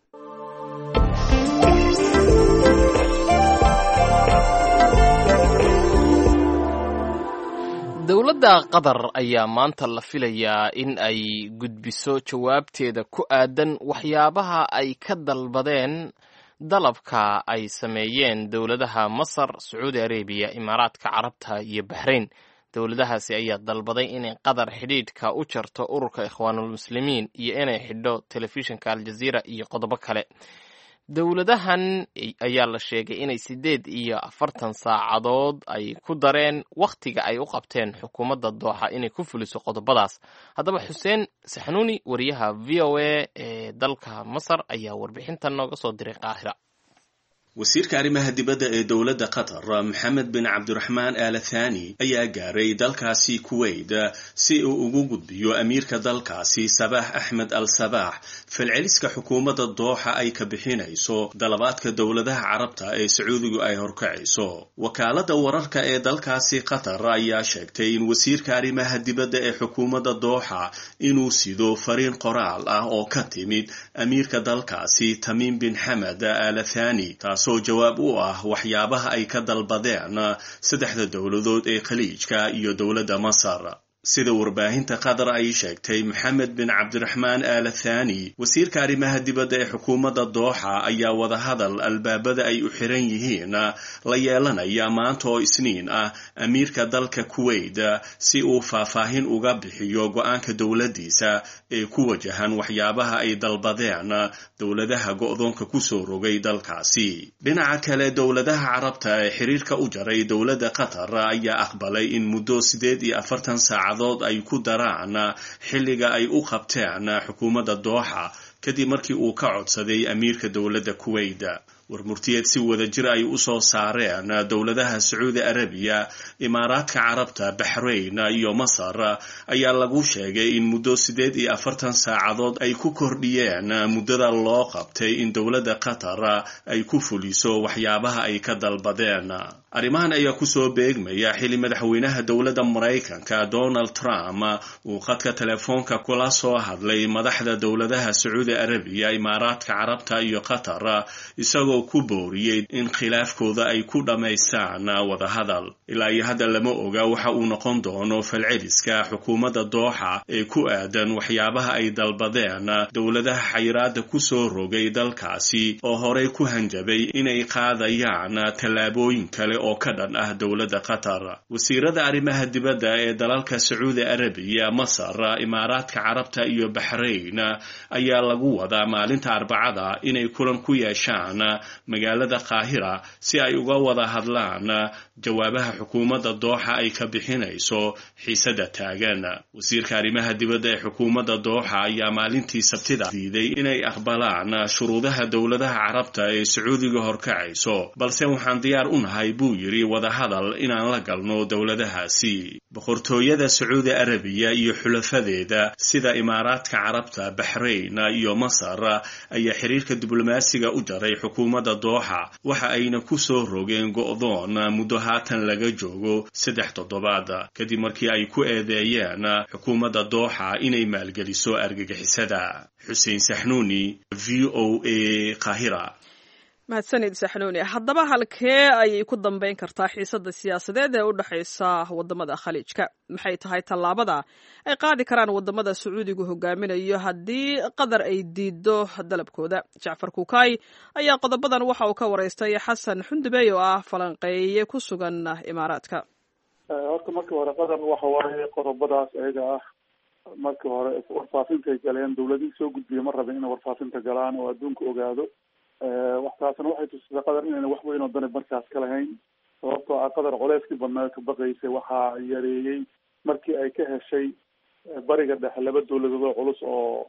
dowladda qatar ayaa maanta la filayaa in ay gudbiso jawaabteeda ku aadan waxyaabaha ay ka dalbadeen dalabka ay sameeyeen dowladaha Masar, Sacuudi Arabiya, Imaaraadka Carabta iyo Bahrain. dowladahaasi ayaa dalbaday inay qatar xidhiidhka u jarto ururka Ikhwaanul Muslimiin iyo inay xidho telefishinka Al Jazeera iyo qodobo kale. dowladahan ayaa la sheegay inay 48 saacadood ay ku dareen wakhtiga ay u qabteen xukuumadda Dooxa inay ku fuliso qodobadaas. haddaba Xuseen Saxnuuni, wariyaha VOA ee dalka Masar, ayaa warbixintan nooga soo diray Qaahira. wasiirka arrimaha dibadda ee dowladda qatar maxamed bin cabdiraxmaan al thani ayaa gaaray dalkaasi kuwait si uu ugu gudbiyo amiirka dalkaasi sabax axmed al sabax falceliska xukuumadda dooxa ay ka bixinayso dalabaadka dowladaha carabta ee sacuudigu ay horkacayso. wakaaladda wararka ee dalkaasi qatar ayaa sheegtay in wasiirka arrimaha dibadda ee xukuumadda dooxa inuu sido fariin qoraal ah oo ka timid amiirka dalkaasi tamiim bin xamed al thani taasoo jawaab u ah waxyaabaha ay ka dalbadeen saddexda dowladood ee khaliijka iyo dowladda masar. sida warbaahinta qatar ay sheegtay maxamed bin cabdiraxmaan al thani wasiirka arrimaha dibadda ee xukuumadda dooxa ayaa wadahadal albaabada ay u xiran yihiin la yeelanaya maanta oo isniin ah amiirka dalka kuwait si uu faahfaahin uga bixiyo go-aanka dowladdiisa ee ku wajahan waxyaabaha ay dalbadeen dowladaha go'doonka kusoo rogay dalkaasi. dhinaca kale dowladaha carabta ee xiriirka u jaray dowladda qatar ayaa aqbalay in muddo 48 saacadood ay ku daraan xilliga ay u qabteen xukuumadda dooxa kadib markii uu ka codsaday amiirka dowladda kuwait. warmurtiyeed si wada jir ay u soo saareen dowladaha sacuudi arabiya, imaaraadka carabta, baxrayn iyo masar ayaa lagu sheegay in muddo 48 saacadood ay ku kordhiyeen muddada loo qabtay in dowladda qatar ay ku fuliso waxyaabaha ay ka dalbadeen. arrimahan ayaa kusoo beegmaya xili madaxweynaha dowladda maraykanka Donald Trump uu khadka telefoonka kula soo hadlay madaxda dowladaha sacuudi arabiya, imaaraadka carabta iyo qatar isagoo ku booriyey in khilaafkooda ay ku dhammaystaan wadahadal. ilaa iyo hadda lama oga waxa uu noqon doono falceliska xukuumadda dooxa ee ku aadan waxyaabaha ay dalbadeen dowladaha xayiraada kusoo rogay dalkaasi oo horey ku hanjabay inay qaadayaan tallaabooyin kale oo ka dhan ah dowladda qatar. wasiirada arrimaha dibadda ee dalalka sacuudi arabiya, masar, imaaraadka carabta iyo baxrayn ayaa lagu wadaa maalinta arbacada inay kulan ku yeeshaan magaalada qaahira si ay uga wada hadlaan jawaabaha xukuumadda dooxa ay ka bixinayso xiisada taagan. wasiirka arrimaha dibadda ee xukuumadda dooxa ayaa maalintii sabtida diiday inay aqbalaan shuruudaha dowladaha carabta ee sacuudiga horkacayso, balse waxaan diyaar u nahay buu yiri wadahadal inaan la galno dowladahaasi. boqortooyada sacuudi arabiya iyo xulafadeeda sida imaaraadka carabta, baxrayn iyo masar ayaa xiriirka diblomaasiga u jaray xukuumadda dooxa waxa ayna ku soo rogeen go'doon muddo haatan laga joogo 3 toddobaad kadib markii ay ku eedeeyeen xukuumadda dooxa inay maalgeliso argagixisada. xuseen saxnuuni, VOA, Qaahira. mahadsanid saxnuuni. haddaba halkee ayay ku dambayn kartaa xiisadda siyaasadeed ee u dhexaysa wadamada khaliijka? maxay tahay tallaabada ay qaadi karaan wadamada sacuudigu hogaaminayo haddii qatar ay diido dalabkooda? jacfar kuukay ayaa qodobadan waxa uu ka waraystay xasan xundubey oo ah falanqeeye ku sugan imaaraadka. horta markii hore qatar waxa waaye qodobadaas ayaga ah markii hore warfaafintay galeen, dowladihii soo gudbiya ma rabin inay warfaafinta galaan oo adduunka ogaado. waxtaasna waxay tusisay qatar inayna wax weyn oo dani markaas ka lahayn, sababtoo ah qatar culeyskii badnaa ka baqaysay waxaa yareeyey markii ay ka heshay bariga dhexe 2 dowladood oo culus oo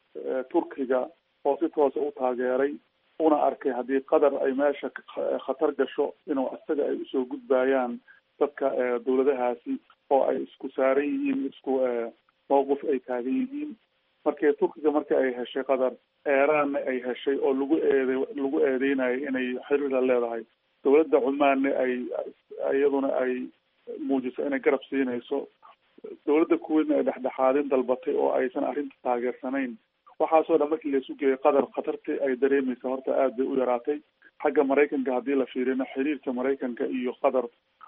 turkiga oo si toosa u taageeray, una arkay haddii qatar ay meesha khatar gasho inuu isaga ay usoo gudbayaan dadka dowladahaasi oo ay isku saaran yihiin, isku mawqif ay taagan yihiin. markii turkiga markii ay heshay qatar, eeraanna ay heshay oo lagu eedeynayo inay xiriir la leedahay, dowladda cumaanna ay iyaduna ay muujiso inay garab siinayso, dowladda kuweydna ay dhexdhexaadin dalbatay oo aysan arrinta taageersanayn. waxaasoo dhan markii laisu geeyay qatar khatartii ay dareemaysa horta aad bay u yaraatay. xagga maraykanka haddii la fiirino, xiriirka maraykanka iyo qatar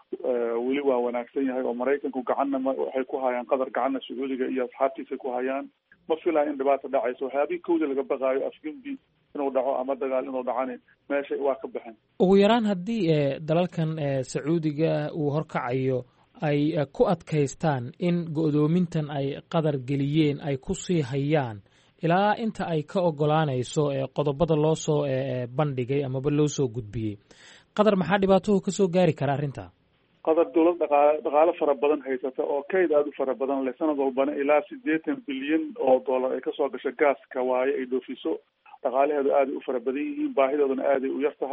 weli waa wanaagsan yahay oo maraykanku gacanna waxay ku hayaan qatar, gacanna sacuudiga iyo asxaabtiisa ku hayaan. ma filaya in dhibaata dhacayso. waxyaabihii kowda laga baqaayo afgembi inuu dhaco ama dagaal inuu dhacani meesha waa ka baxeen. ugu yaraan haddii dalalkan sacuudiga uu horkacayo ay ku adkaystaan in go'doomintan ay qatar geliyeen ay ku sii hayaan ilaa inta ay ka ogolaanayso qodobada loo soo bandhigay amaba loo soo gudbiyey, qatar maxaa dhibaatadu ka soo gaari kara arrinta? qatar dowlad dhaqaale fara badan haysata oo kayd aada u fara badan leh, sanad walbana ilaa 80 bilyan oo dollar ay kasoo gasho gaaska waaye ay dhoofiso. dhaqaalaheedu aaday u fara badan yihiin, baahidooduna aaday u yar tahay.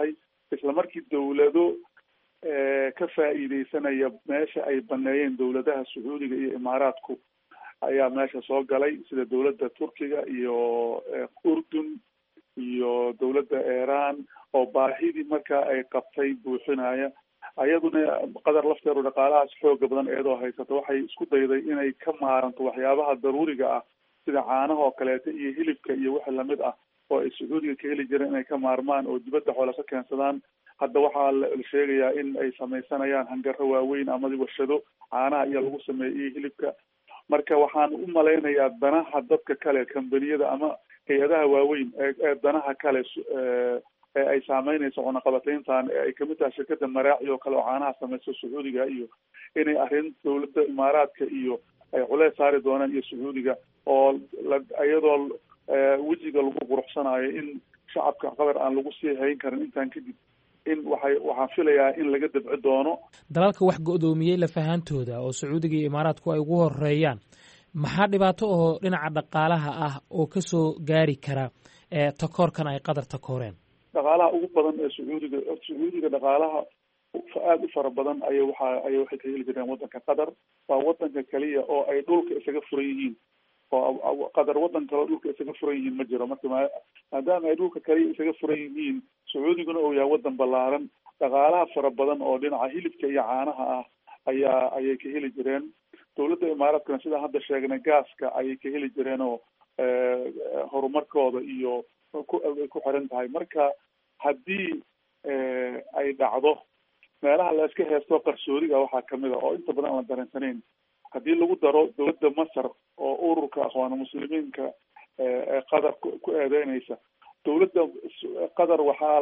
isla markii dawlado ka faa'iideysanaya meesha ay baneeyeen dawladaha sacuudiga iyo imaaraadku ayaa meesha soo galay, sida dawladda turkiga iyo urdun iyo dawladda iran oo baahidii markaa ay qabtay buuxinaya. ayaduna qatar lafteedu dhaqaalahaas xooga badan iyadoo haysato waxay isku dayday inay ka maaranto waxyaabaha daruuriga ah sida caanaha oo kaleeto iyo hilibka iyo wixii lamid ah oo ay sacuudiga ka heli jireen inay ka maarmaan oo dibadda xoola ka keensadaan. hadda waxaa la sheegayaa in ay samaysanayaan hangaro waaweyn ama warshado caanaha iyo lagu sameeyey hilibka. marka waxaan u malaynayaa danaha dadka kale kambaniyada ama hay-adaha waaweyn ee danaha kale ee ay saameynayso cunaqabatayntan ee ay kamid tahay shirkada maraaci oo kale oo caanaha samayso sacuudiga iyo inay arrin dawladda imaaraadka iyo ay culeys saari doonaan iyo sacuudiga oo iyadoo wejiga lagu quruxsanayo in shacabka qatar aan lagu sii hayn karin intaan kadib in waxaan filayaa in laga dabci doono. dalalka wax go-doomiyey lafahantooda oo sacuudiga iyo imaaraadku ay ugu horeeyaan, maxaa dhibaato oo dhinaca dhaqaalaha ah oo kasoo gaari kara takoorkan ay qatar takooreen? dhaqaalaha ugu badan ee sacuudiga dhaqaalaha aada u fara badan waxay ka heli jireen wadanka qatar. waa wadanka kaliya oo ay dhulka isaga furan yihiin, oo qatar wadan kaleo dhulka isaga furan yihiin ma jiro. marka maadaama ay dhulka kaliya isaga furan yihiin, sacuudiguna uu yahay wadan ballaaran, dhaqaalaha fara badan oo dhinaca hilibka iyo caanaha ah ayay ka heli jireen. dawladda imaaraadkana sidaan hadda sheegnay gaaska ayay ka heli jireen oo horumarkooda iyo ay ku xiran tahay. marka haddii ay dhacdo meelaha la iska heesto qarsoodiga waxaa kamid a oo inta badan aan la dareensanayn, haddii lagu daro dawladda masar oo ururka aqwaana muslimiinka ee qatar ku eedeynaysa, dawladda qatar waxaa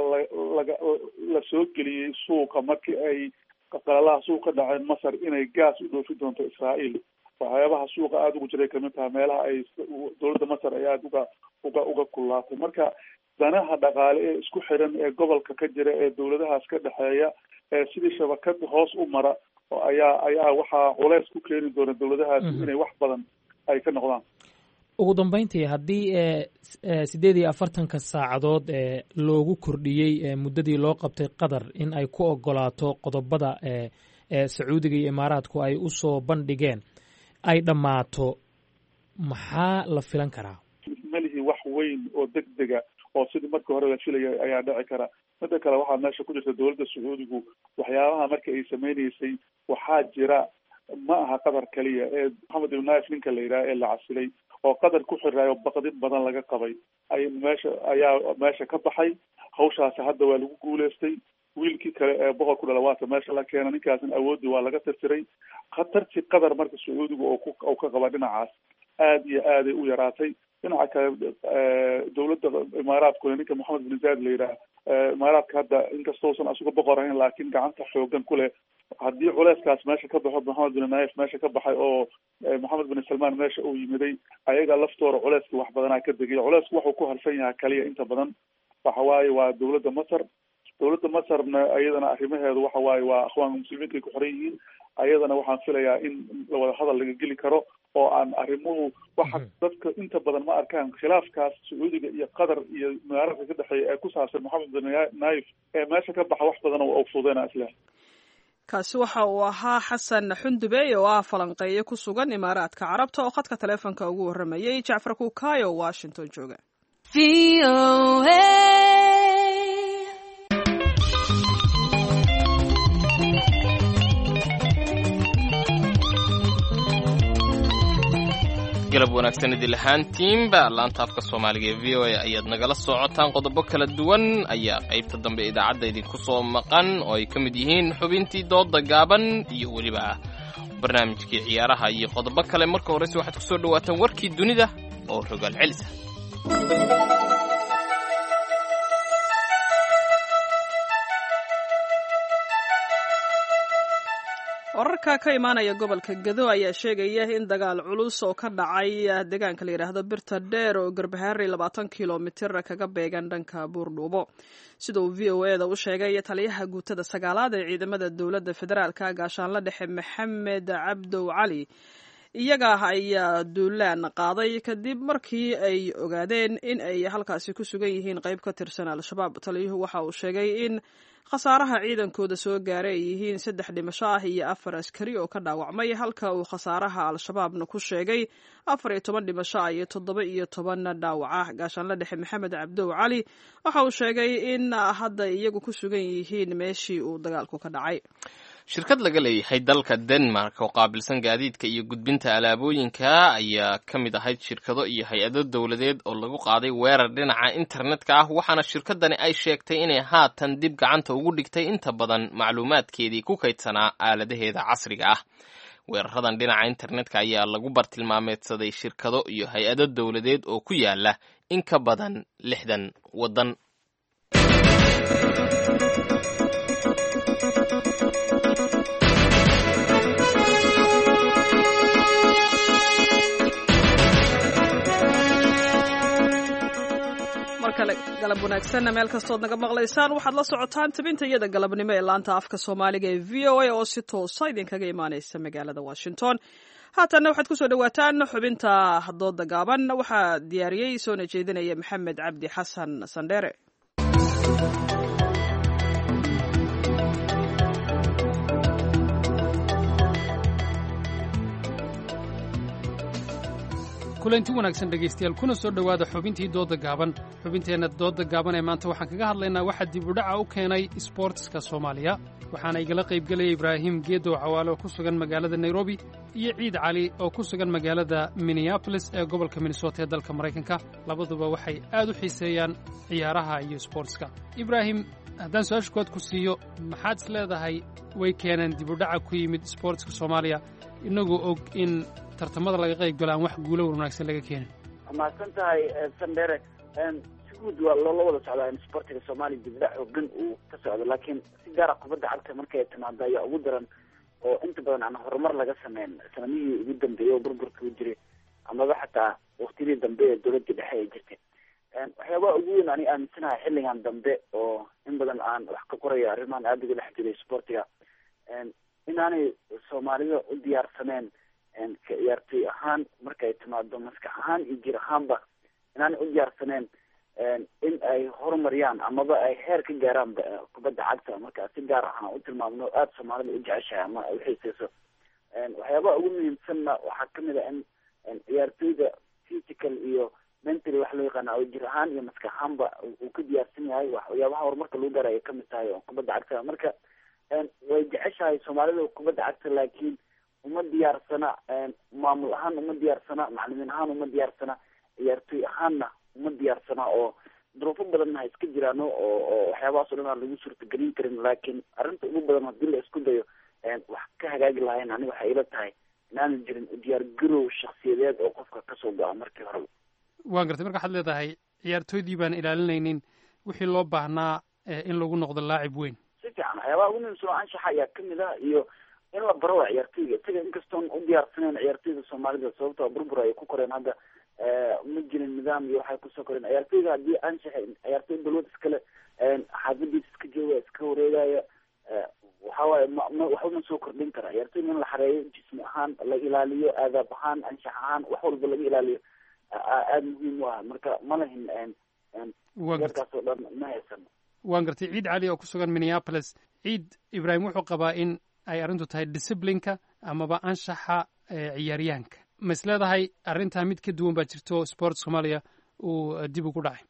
la soo geliyey suuqa markii ay qalalaha suuqa dhaceen masar inay gaas u dhoofi doonto israael. waxyaabaha suuqa aada ugu jiray kamid tahay meelaha ay dawladda masar ay aada uga kullaatay. marka danaha dhaqaale ee isku xiran ee gobolka ka jira ee dawladahaas ka dhexeeya ee sidii shabakad hoos u mara oo ayaa waxaa culeys ku keeni doona dawladahaas inay wax badan ay ka noqdaan. ugu dambeyntii haddii 48 saacadood loogu kordhiyey muddadii loo qabtay qatar in ay ku ogolaato qodobada sacuudiga iyo imaaraadku ay usoo bandhigeen ay dhammaato, maxaa la filan karaa? malihi wax weyn oo degdega oo sidii markii hore la filayay ayaa dhici kara. midda kale waxaa meesha ku jirta dawladda sacuudigu waxyaabaha marka ay sameynaysay waxaa jira ma aha qatar kaliya ee maxamed ibn naif ninka la yidhaha ee la casilay oo qatar ku xiraayo baqdin badan laga qabay ayaa meesha ka baxay. hawshaasi hadda waa lagu guuleystay. wiilkii kale ee boqorku dhala waata meesha la keena, ninkaasna awoodii waa laga tirtiray. khatartii qatar marka sacuudiga oo ka qaba dhinacaas aada iyo aaday u yaraatay. dhinaca kale dawladda imaaraadkuna ninka moxamed bin zaid la yidhaha imaaraadka hadda inkastousan asuga boqor ahayn laakiin gacanta xoogan ku leh. haddii culeyskaas meesha ka baxo moxamed bin naif meesha ka baxay oo moxamed bin salmaan meesha uu yimiday, ayaga laftooda culeyska wax badanaa ka degay. culeysku wuxuu ku harsan yahay kaliya inta badan waxa waaye waa dawladda masar. dawladda masarna ayadana arrimaheedu waxa waaye waa akhwaanka muslimiinka ay ku xoran yihiin. ayadana waxaan filayaa in wada hadal laga geli karo oo aan arrimuhu waxa dadka inta badan ma arkaan khilaafkaas sacuudiga iyo qatar iyo imaaraadka ka dhexeeya ee ku saabsan moxamed bin naif ee meesha ka baxa wax badan oo fudeena islah. kaasi waxa uu ahaa xasan xundubey oo ah falanqeeye ku sugan imaaraadka carabta oo khadka taleefonka ugu warramayey jacfar kuukaayo oo washington jooga. galab wanaagsan idil ahaantiinba laanta afka soomaaliga ee v o a ayaad nagala socotaan. qodobo kala duwan ayaa qaybta dambe idaacadda idinku soo maqan oo ay ka mid yihiin xubintii dooda gaaban iyo weliba barnaamijkii ciyaaraha iyo qodobo kale. marka horeyse waxaad ku soo dhawaataan warkii dunida oo rogaal celisa. wararka ka imaanaya gobolka Gado ayaa sheegaya in dagaal culus oo ka dhacay deegaanka la yiraahdo Birta Dheer oo garbahaari 20 kilomitir kaga beegan dhanka Buurdhuubo. sida uu VOA-da u sheegay taliyaha guutada 9aad ee ciidamada dawladda federaalka gaashaanla dhexe Maxamed Cabdow Cali iyaga ayaa duulaan qaaday kadib markii ay ogaadeen in ay halkaasi ku sugan yihiin qayb ka tirsan al-shabaab. taliyuhu waxa uu sheegay in khasaaraha ciidankooda soo gaaray ay yihiin 3 dhimasho ah iyo 4 askari oo ka dhaawacmay, halka uu khasaaraha al-shabaabna ku sheegay 14 dhimasho ah iyo 17 dhaawac ah. gaashaanle dhexe maxamed cabdow cali waxa uu sheegay in hadda iyagu ku sugan yihiin meeshii uu dagaalku ka dhacay. shirkad laga leeyahay dalka Denmark oo qaabilsan gaadiidka iyo gudbinta alaabooyinka ayaa ka mid ahayd shirkado iyo hay-ado dowladeed oo lagu qaaday weerar dhinaca internetka ah, waxaana shirkadani ay sheegtay inay haatan dib gacanta ugu dhigtay inta badan macluumaadkeedii ku kaydsanaa aaladaheeda casriga ah. weeraradan dhinaca internetka ayaa lagu bartilmaameedsaday shirkado iyo hay-ado dowladeed oo ku yaala in ka badan 60 waddan. galab wanaagsanna meel kastood naga maqlaysaan, waxaad la socotaan tabinta iyada galabnimo ee laanta afka soomaaliga ee v o a oo si toosa idinkaga imaaneysa magaalada Washington. haatanna waxaad kusoo dhawaataan xubinta dooda gaaban, waxaa diyaariyey soona jeedinaya maxamed cabdi xasan sandheere. kulanti wanaagsan dhegaystayaal, kuna soo dhowaada xubintii dooda gaaban. xubinteenna dooda gaaban ee maanta waxaan kaga hadlaynaa waxaa dib u dhaca u keenay isboortiska Soomaaliya. waxaana igala qaybgelaya Ibraahim Geedow Cawaale oo ku sugan magaalada Nairobi iyo Ciid Cali oo ku sugan magaalada Minneapolis ee gobolka Minnesota ee dalka Maraykanka. labaduba waxay aad u xiiseeyaan ciyaaraha iyo isboortiska. Ibraahim, haddaan su-aasha kood ku siiyo, maxaad is leedahay way keeneen dib u dhaca ku yimid isboortiska Soomaaliya inagoo og in tartamada laga qayb galaan wax guulo wanaagsan laga keenin? mahadsan tahay Sandere. si guud waa loola wada socdaa in sportiga Soomaaliya dib u dhac xooggan uu ka socdo, laakiin si gaar ah kubadda cagta markay timaado ayaa ugu daran oo inta badan aan horumar laga sameyn sanadihii ugu dambeeyey oo burburka u jiray amaba xataa waqtiyadii dambe ee dowladda dhexe ay jirtay. waxyaabaha ugu weyn ani aaminsanahay xilligan dambe oo in badan aan wax ka qorayo arrimahan aada uga dhex jiray sportiga, inaanay Soomaalida u diyaarsaneen ka ciyaartoy ahaan markay timaado maskax ahaan iyo jir ahaanba inaanay u diyaarsaneen in ay horumariyaan amaba ay heer ka gaaraan kubadda cagta. marka si gaar ahaan u tilmaamno aada Soomaalida u jeceshahay ama ay uxiiseyso. waxyaabaha ugu muhiimsanna waxaa kamid a in ciyaartoyda physical iyo mentally wax loo yaqaana oo jir ahaan iyo maskax ahaanba uu ka diyaarsan yahay. waxyaabaha horumarka lagu gaara ay kamid tahay oo kubadda cagta. marka way jeceshahay Soomaalida kubadda cagta, laakiin uma diyaarsana maamul ahaan, uma diyaarsana macalimiin ahaan, uma diyaarsana ciyaartoy ahaanna uma diyaarsana, oo duruufo badanna ha iska jiraan oo waxyaabahaas o dhan aan lagu suurtagelin karin. laakiin arrinta ugu badan haddii la isku dayo wax ka hagaagi lahayn aniga waxay ila tahay inaanan jirin diyaar garow shakhsiyadeed oo qofka kasoo go-a markii hore. waan gartay. marka waxaad leedahay ciyaartoydii baan ilaalinaynin wixii loo baahnaa in lagu noqdo laacib weyn. si fiican. waxyaabaha ugu muhiimsan oo anshaxa ayaa kamid ah iyo in la baro waa ciyaartoyga isaga, inkastoon u diyaarsaneen ciyaartoyda Soomaalida sababtoo burbur ay ku koreen hadda ma jirin nidaam iyo waxay kusoo koreen. ciyaartoyga haddii anshaxa ciyaartoy balwad iskale xaafadiisa iska jooga iska wareegaya waxawaaye waxba ma soo kordhin kara. ciyaartoyga in la xareeyo jismi ahaan, la ilaaliyo aadaab ahaan, anshax ahaan, wax walba laga ilaaliyo aada muhiim u ah. marka ma lahin yarkaas oo dhan ma haysan. waan gartay. Ciid Cali oo ku sugan Minneapolis. Ciid, Ibraahim wuxuu qabaa in ay arrintu tahay disciplineka amaba anshaxa ciyaaryahanka. ma is leedahay arrintaa mid ka duwan baa jirto sport Soomaaliya uu dib ugu dhacay?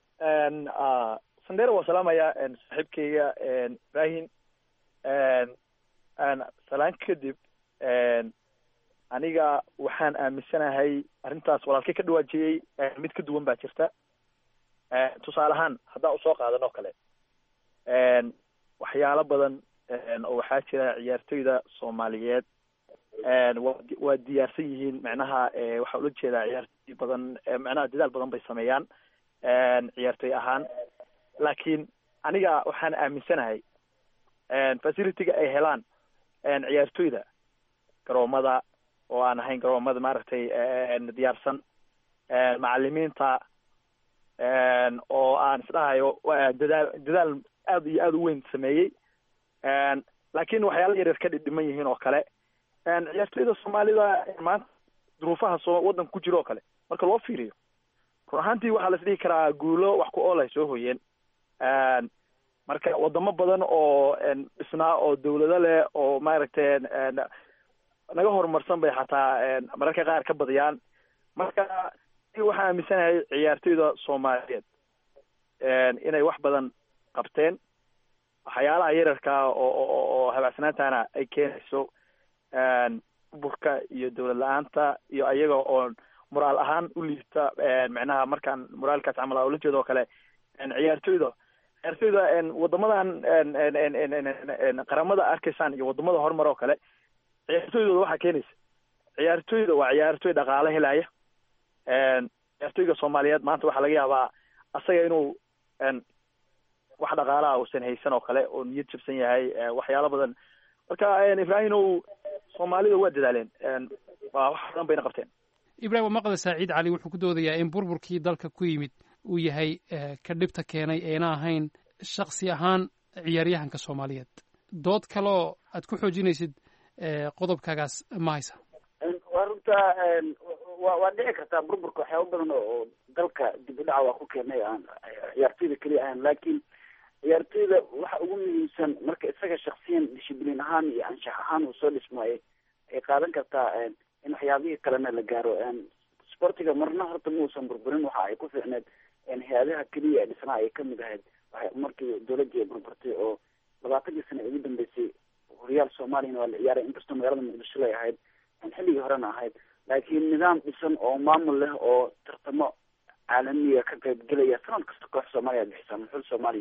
Sandera waa salaamaya saaxiibkayga Ibraahim. salaan kadib aniga waxaan aaminsanahay arrintaas walaalkay ka dhawaajiyey mid ka duwan baa jirta. tusaale ahaan haddaan usoo qaadanoo kale waxyaalo badan oo waxaa jira ciyaartoyda Soomaaliyeed waa diyaarsan yihiin, macnaha waxaa ula jeedaa ciyaartoy badan macnaha dadaal badan bay sameeyaan ciyaartoy ahaan, laakiin aniga waxaan aaminsanahay facility-ga ay helaan ciyaartoyda garoomada oo aan ahayn garoomada maaragtay diyaarsan, macalimiinta oo aan isdhahayo dadaal aad iyo aada u weyn sameeyey, laakiin waxyaala yaryar ka dhidhiman yihiin oo kale. ciyaartoyda Soomaalida maanta duruufaha waddanka ku jiro oo kale marka loo fiiriyo run ahaantii waxaa la is dhihi karaa guulo wax ku ool ay soo hoyeen. Marka wadamo badan oo dhisnaa oo dawlado leh oo maaragtay naga horumarsan bay xataa mararka qaar ka badiyaan. Marka waxaan aaminsanahay ciyaartoyda Soomaaliyeed inay wax badan qabteen waxyaalaha yararka oo habacsanaantana ay keenayso burka iyo dawlad la-aanta iyo ayaga oo moraal ahaan u liibta macnaha markaan moraalkaas camal oo la jeedo oo kale ciyaartoyda wadamadan qaramada arkaysaan iyo wadamada horumar oo kale ciyaartoydooda waxaa keenaysa ciyaartoyda waa ciyaartoy dhaqaale helaya. ciyaartoyga Soomaaliyeed maanta waxaa laga yaabaa asaga inuu wax dhaqaalaha uusan haysan oo kale oo niyad jabsan yahay waxyaalo badan. Marka Ibrahim Soomaalida waa dadaaleen waa wax badan bayna qabteen. Ibrahim maqda Saciid Cali wuxuu ku doodayaa in burburkii dalka ku yimid uu yahay ka dhibta keenay eena ahayn shakhsi ahaan ciyaaryahanka Soomaaliyeed. Dood kaloo aad ku xoojinaysid qodobkaagaas ma haysa? waa dhici kartaa burburka waxyaaba badan oo dalka dib u dhaca waa ku keenay aan ciyaartoyda keliya ahayn, laakiin ciyaartoyda waxa ugu muhiimsan marka isaga shaksiyan dishibliin ahaan iyo anshax ahaan uu soo dhismaayo ay qaadan kartaa in waxyaabihii kalena la gaaro. sportiga marna horta muusan burburin, waxa ay ku fiicneed hay-adaha keliya ee dhisnaa ay kamid ahayd markii dawladii ay burburtay oo 20 sano ugu dambeysay horyaal Soomaaliyana waa la ciyaaray inkastoo magaalada Muqdisho ay ahayd xilligii horena ahayd, laakiin nidaam dhisan oo maamul leh oo tartamo caalamiya ka qayb gelaya sanad kasta koox Soomaaliya bixisa muxuu Soomaaliya.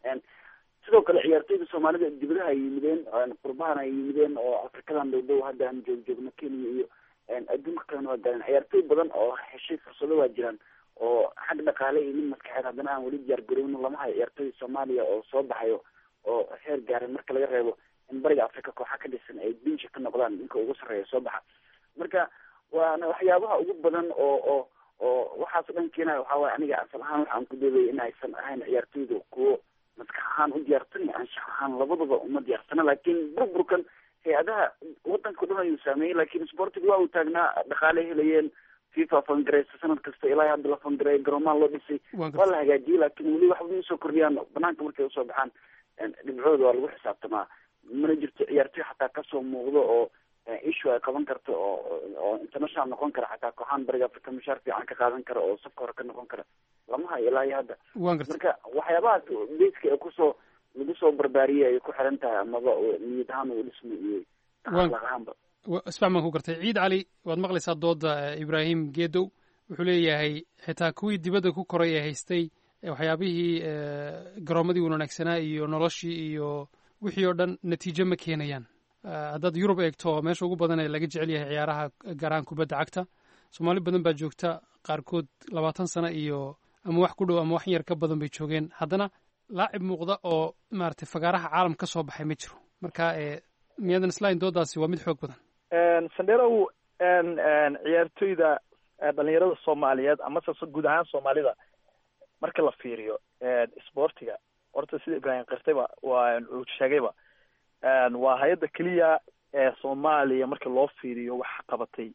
sidoo kale ciyaartoyda Soomaalida dibadaha ay yimideen qurbahana ay yimideen oo Afrikadan dhow hadda aan joogno Kenya iyo adduunka kalena waa gaareen ciyaartoy badan oo heshay fursado waa jiraan oo xag dhaqaale iyo mid maskaxeed haddana aan weli diyaar garowno lama hayo ciyaartoyda Soomaaliya oo soo baxayo oo heer gaaray marka laga reebo in bariga Afrika kooxa ka dhisan ay binji ka noqdaan ninka ugu sarreeya soo baxa. Marka waana waxyaabaha ugu badan oo waxaas dhan keenaya waxaa waaye aniga asal ahaan waxaan ku doodayay in aysan ahayn ciyaartoyda kuwo maskax ahaan u diyaarsan iyo anshax ahaan labadaba uma diyaarsana, laakiin burburkan hay-adaha wadanka dhan ayuu saameeyey, laakiin sportiga waa uu taagnaa dhaqaale helayeen FIFA fangareysa sanad kasta ilaa hadda la fangareeyo garoomaha loo dhisay waa la hagaajiyey, laakiin weli waxba ma soo kordhiyaan banaanka markay usoo baxaan dhibcooda waa lagu xisaabtamaa. mana jirto ciyaartoy xataa kasoo muuqdo oo issue ay qaban karto oo international noqon kara xataa kooxaan bariga Afrika mushaar fiican ka qaadan kara oo safka hore ka noqon kara lama hayo ilaa iyo hadda. Marka waxyaabahaas beeska ee lagu soo barbaariyey ay ku xiran tahay amaba niyad ahaan uu dhismo iyo ahaanba. isfahmaan ku gartay. Ciid Cali waad maqlaysaa dooda Ibrahim Geedow wuxuu leeyahay xitaa kuwii dibadda ku koray ee haystay waxyaabihii garoomadii wanaagsanaa iyo noloshii iyo wixii oo dhan natiijo ma keenayaan. haddaad Yurub eegto meesha ugu badan ee laga jecel yahay ciyaaraha gaaraan kubadda cagta Soomaali badan baa joogta, qaarkood 20 sano iyo ama wax ku dhow ama wax yar ka badan bay joogeen, haddana laacib muuqda oo maaragtay fagaaraha caalam ka soo baxay ma jiro. marka miyadan islayn doodaasi waa mid xoog badan. Sandero ciyaartoyda dhalinyarada Soomaaliyeed ama guud ahaan Soomaalida marka la fiiriyo sportiga horta sida Ibrahim qirtayba waa uu sheegayba waa hay'adda kaliya ee Soomaaliya marka loo fiiriyo wax qabatay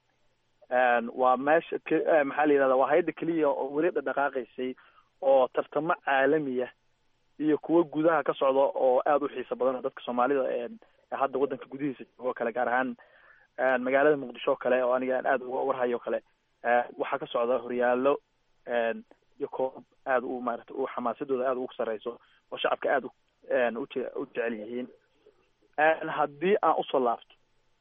waa meesha maxaa la yiraahdaa waa hay'adda kaliya oo weli dhaqaaqaysay oo tartamo caalamiya iyo kuwa gudaha ka socda oo aad u xiiso badan dadka Soomaalida hadda wadanka gudihiisa oo kale gaar ahaan magaalada Muqdisho kale oo aniga aad uga warhayo kale waxa ka socda horyaalo iyo koob aad u maaragtay u xamaasadooda aad ugu sareyso oo shacabka aad u jecel yihiin. haddii aan usoo laabto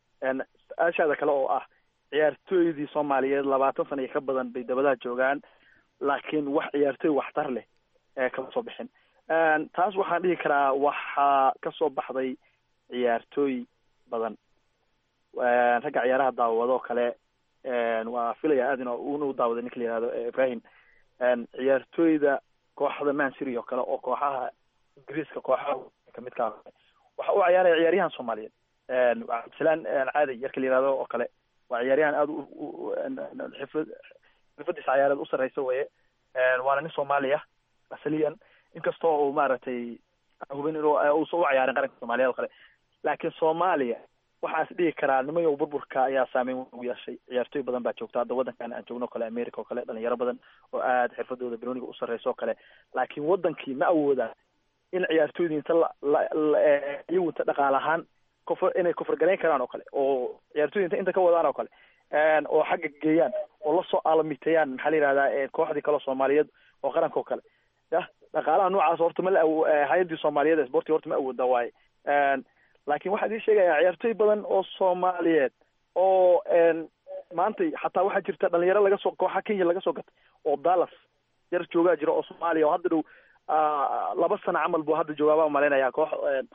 ashaada kale oo ah ciyaartoydii Soomaaliyeed 20 sano ka badan bay dabadaha joogaan, laakiin wax ciyaartoy waxtar leh kama soo bixin. taas waxaan dhihi karaa waxaa ka soo baxday ciyaartoy badan ragga ciyaaraha daawado kale waa filaya aad inuu daawado ninka la yiraahdo Ibrahim ciyaartoyda kooxda Man City oo kale oo kooxaha Ingiriiska kooxaha kamid ka waxa uu ciyaaray ciyaaryahan Soomaaliyeed Abdisalaan Caadi yarka la yiraahdo oo kale waa ciyaaryahan aad xirfadiisa ciyaareed u sareysa weeye waana nin Soomaaliya asaliyan inkastoo uu maaragtay hubin inuu soo ciyaarin qaranka Soomaaliya oo kale, laakiin Soomaaliya waxaan is dhihi karaa nimayo burburka ayaa saameyn ugu yeeshay ciyaartooy badan baa joogta hadda waddankan aan joogno kale America oo kale dhalinyaro badan oo aad xirfadooda banooniga u sarreyso oo kale laakiin waddankii ma awoodaan in ciyaartooyda inta iyagu inta dhaqaale ahaan inay kufrgalayn karaan oo kale oo ciyaartooyda inta ka wadaan oo kale oo xagga geeyaan oo la soo aalamiitayaan maxaa la yidhahdaa kooxdii kale Soomaaliyeed oo qaranka oo kale dhaqaalaha noocaas horta ma hay'adii Soomaaliyeed ee sporti horta ma awooda waaye laakiin waxaa idin sheegayaa ciyaartooy badan oo Soomaaliyeed oo maanta xataa waxaa jirta dhalinyaro laga soo kooxa Kenya laga soo gatay oo Dallas yar joogaa jira oo Soomaaliya oo hadda dhow 2 sano camal buu hadda joogaa malaynayaa koox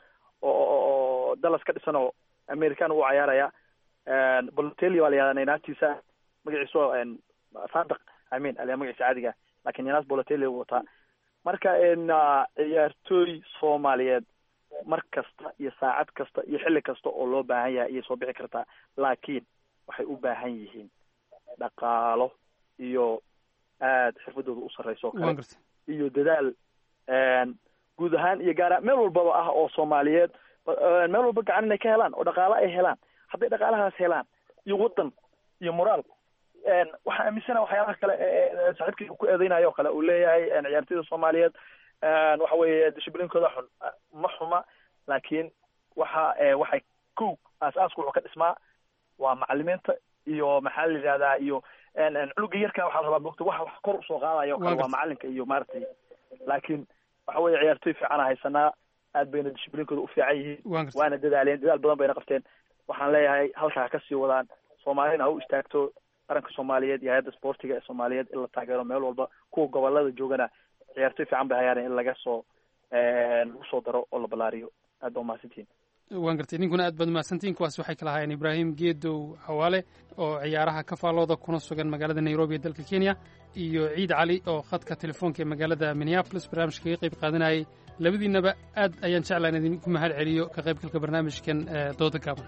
oo Dallas ka dhisan oo American uu ciyaaraya Balotelli waa la yiraahdaa naagtiisa magaciisu Saadaq aliya magaciisa caadiga laakiin Yanas Balotelli uu wataa marka ciyaartooy Soomaaliyeed mar kasta iyo saacad kasta iyo xilli kasta oo loo baahan yahay iyo soo bixi kartaa laakiin waxay u baahan yihiin dhaqaalo iyo aad xirfadooda u sarreyso kale iyo dadaal guud ahaan iyo gaar meel walbaba ah oo Soomaaliyeed meel walba gacan inay ka helaan oo dhaqaale ay helaan hadday dhaqaalahaas helaan iyo waddan iyo moraal waxaa aaminsana waxyaalaha kale saaxiibkii ku eedeynayo oo kale uu leeyahay ciyaartooyda Soomaaliyeed waxa weeye dishibliinkooda xun ma xuma laakiin waxay kow aasaaska wuxuu ka dhismaa waa macallimiinta iyo maxaa la yidhahdaa iyo cunuga yarka waxaa la rabaa bogta wax kor usoo qaadayo kale waa macallinka iyo maaragtay laakiin waxa weeye ciyaartooy fiican haysanaa aad bayna dishibliinkooda u fiican yihiin waana dadaaleen dadaal badan bayna qabteen waxaan leeyahay halkaa ka sii wadaan Soomaalina ha u istaagto qaranka Soomaaliyeed iyo hay'adda sportiga ee Soomaaliyeed in la taageero meel walba kuwa gobolada joogana ciyaartooy fiican bay hayaan in laga soo lagu soo daro oo la balaariyo aad baa mahadsantihiin waan gartay ninkuna aad baad mahadsantihiin kuwaas waxay kala hayeen Ibraahim Geedow Xawaale oo ciyaaraha ka faalooda kuna sugan magaalada Nairobi ee dalka Kenya iyo Ciid Cali oo khadka telefoonka ee magaalada Minneapolis barnaamijka ka qayb qaadanayay labadiinaba aad ayaan jeclaan idin ku mahad celiyo ka qaybgalka barnaamijkan dooda gaaban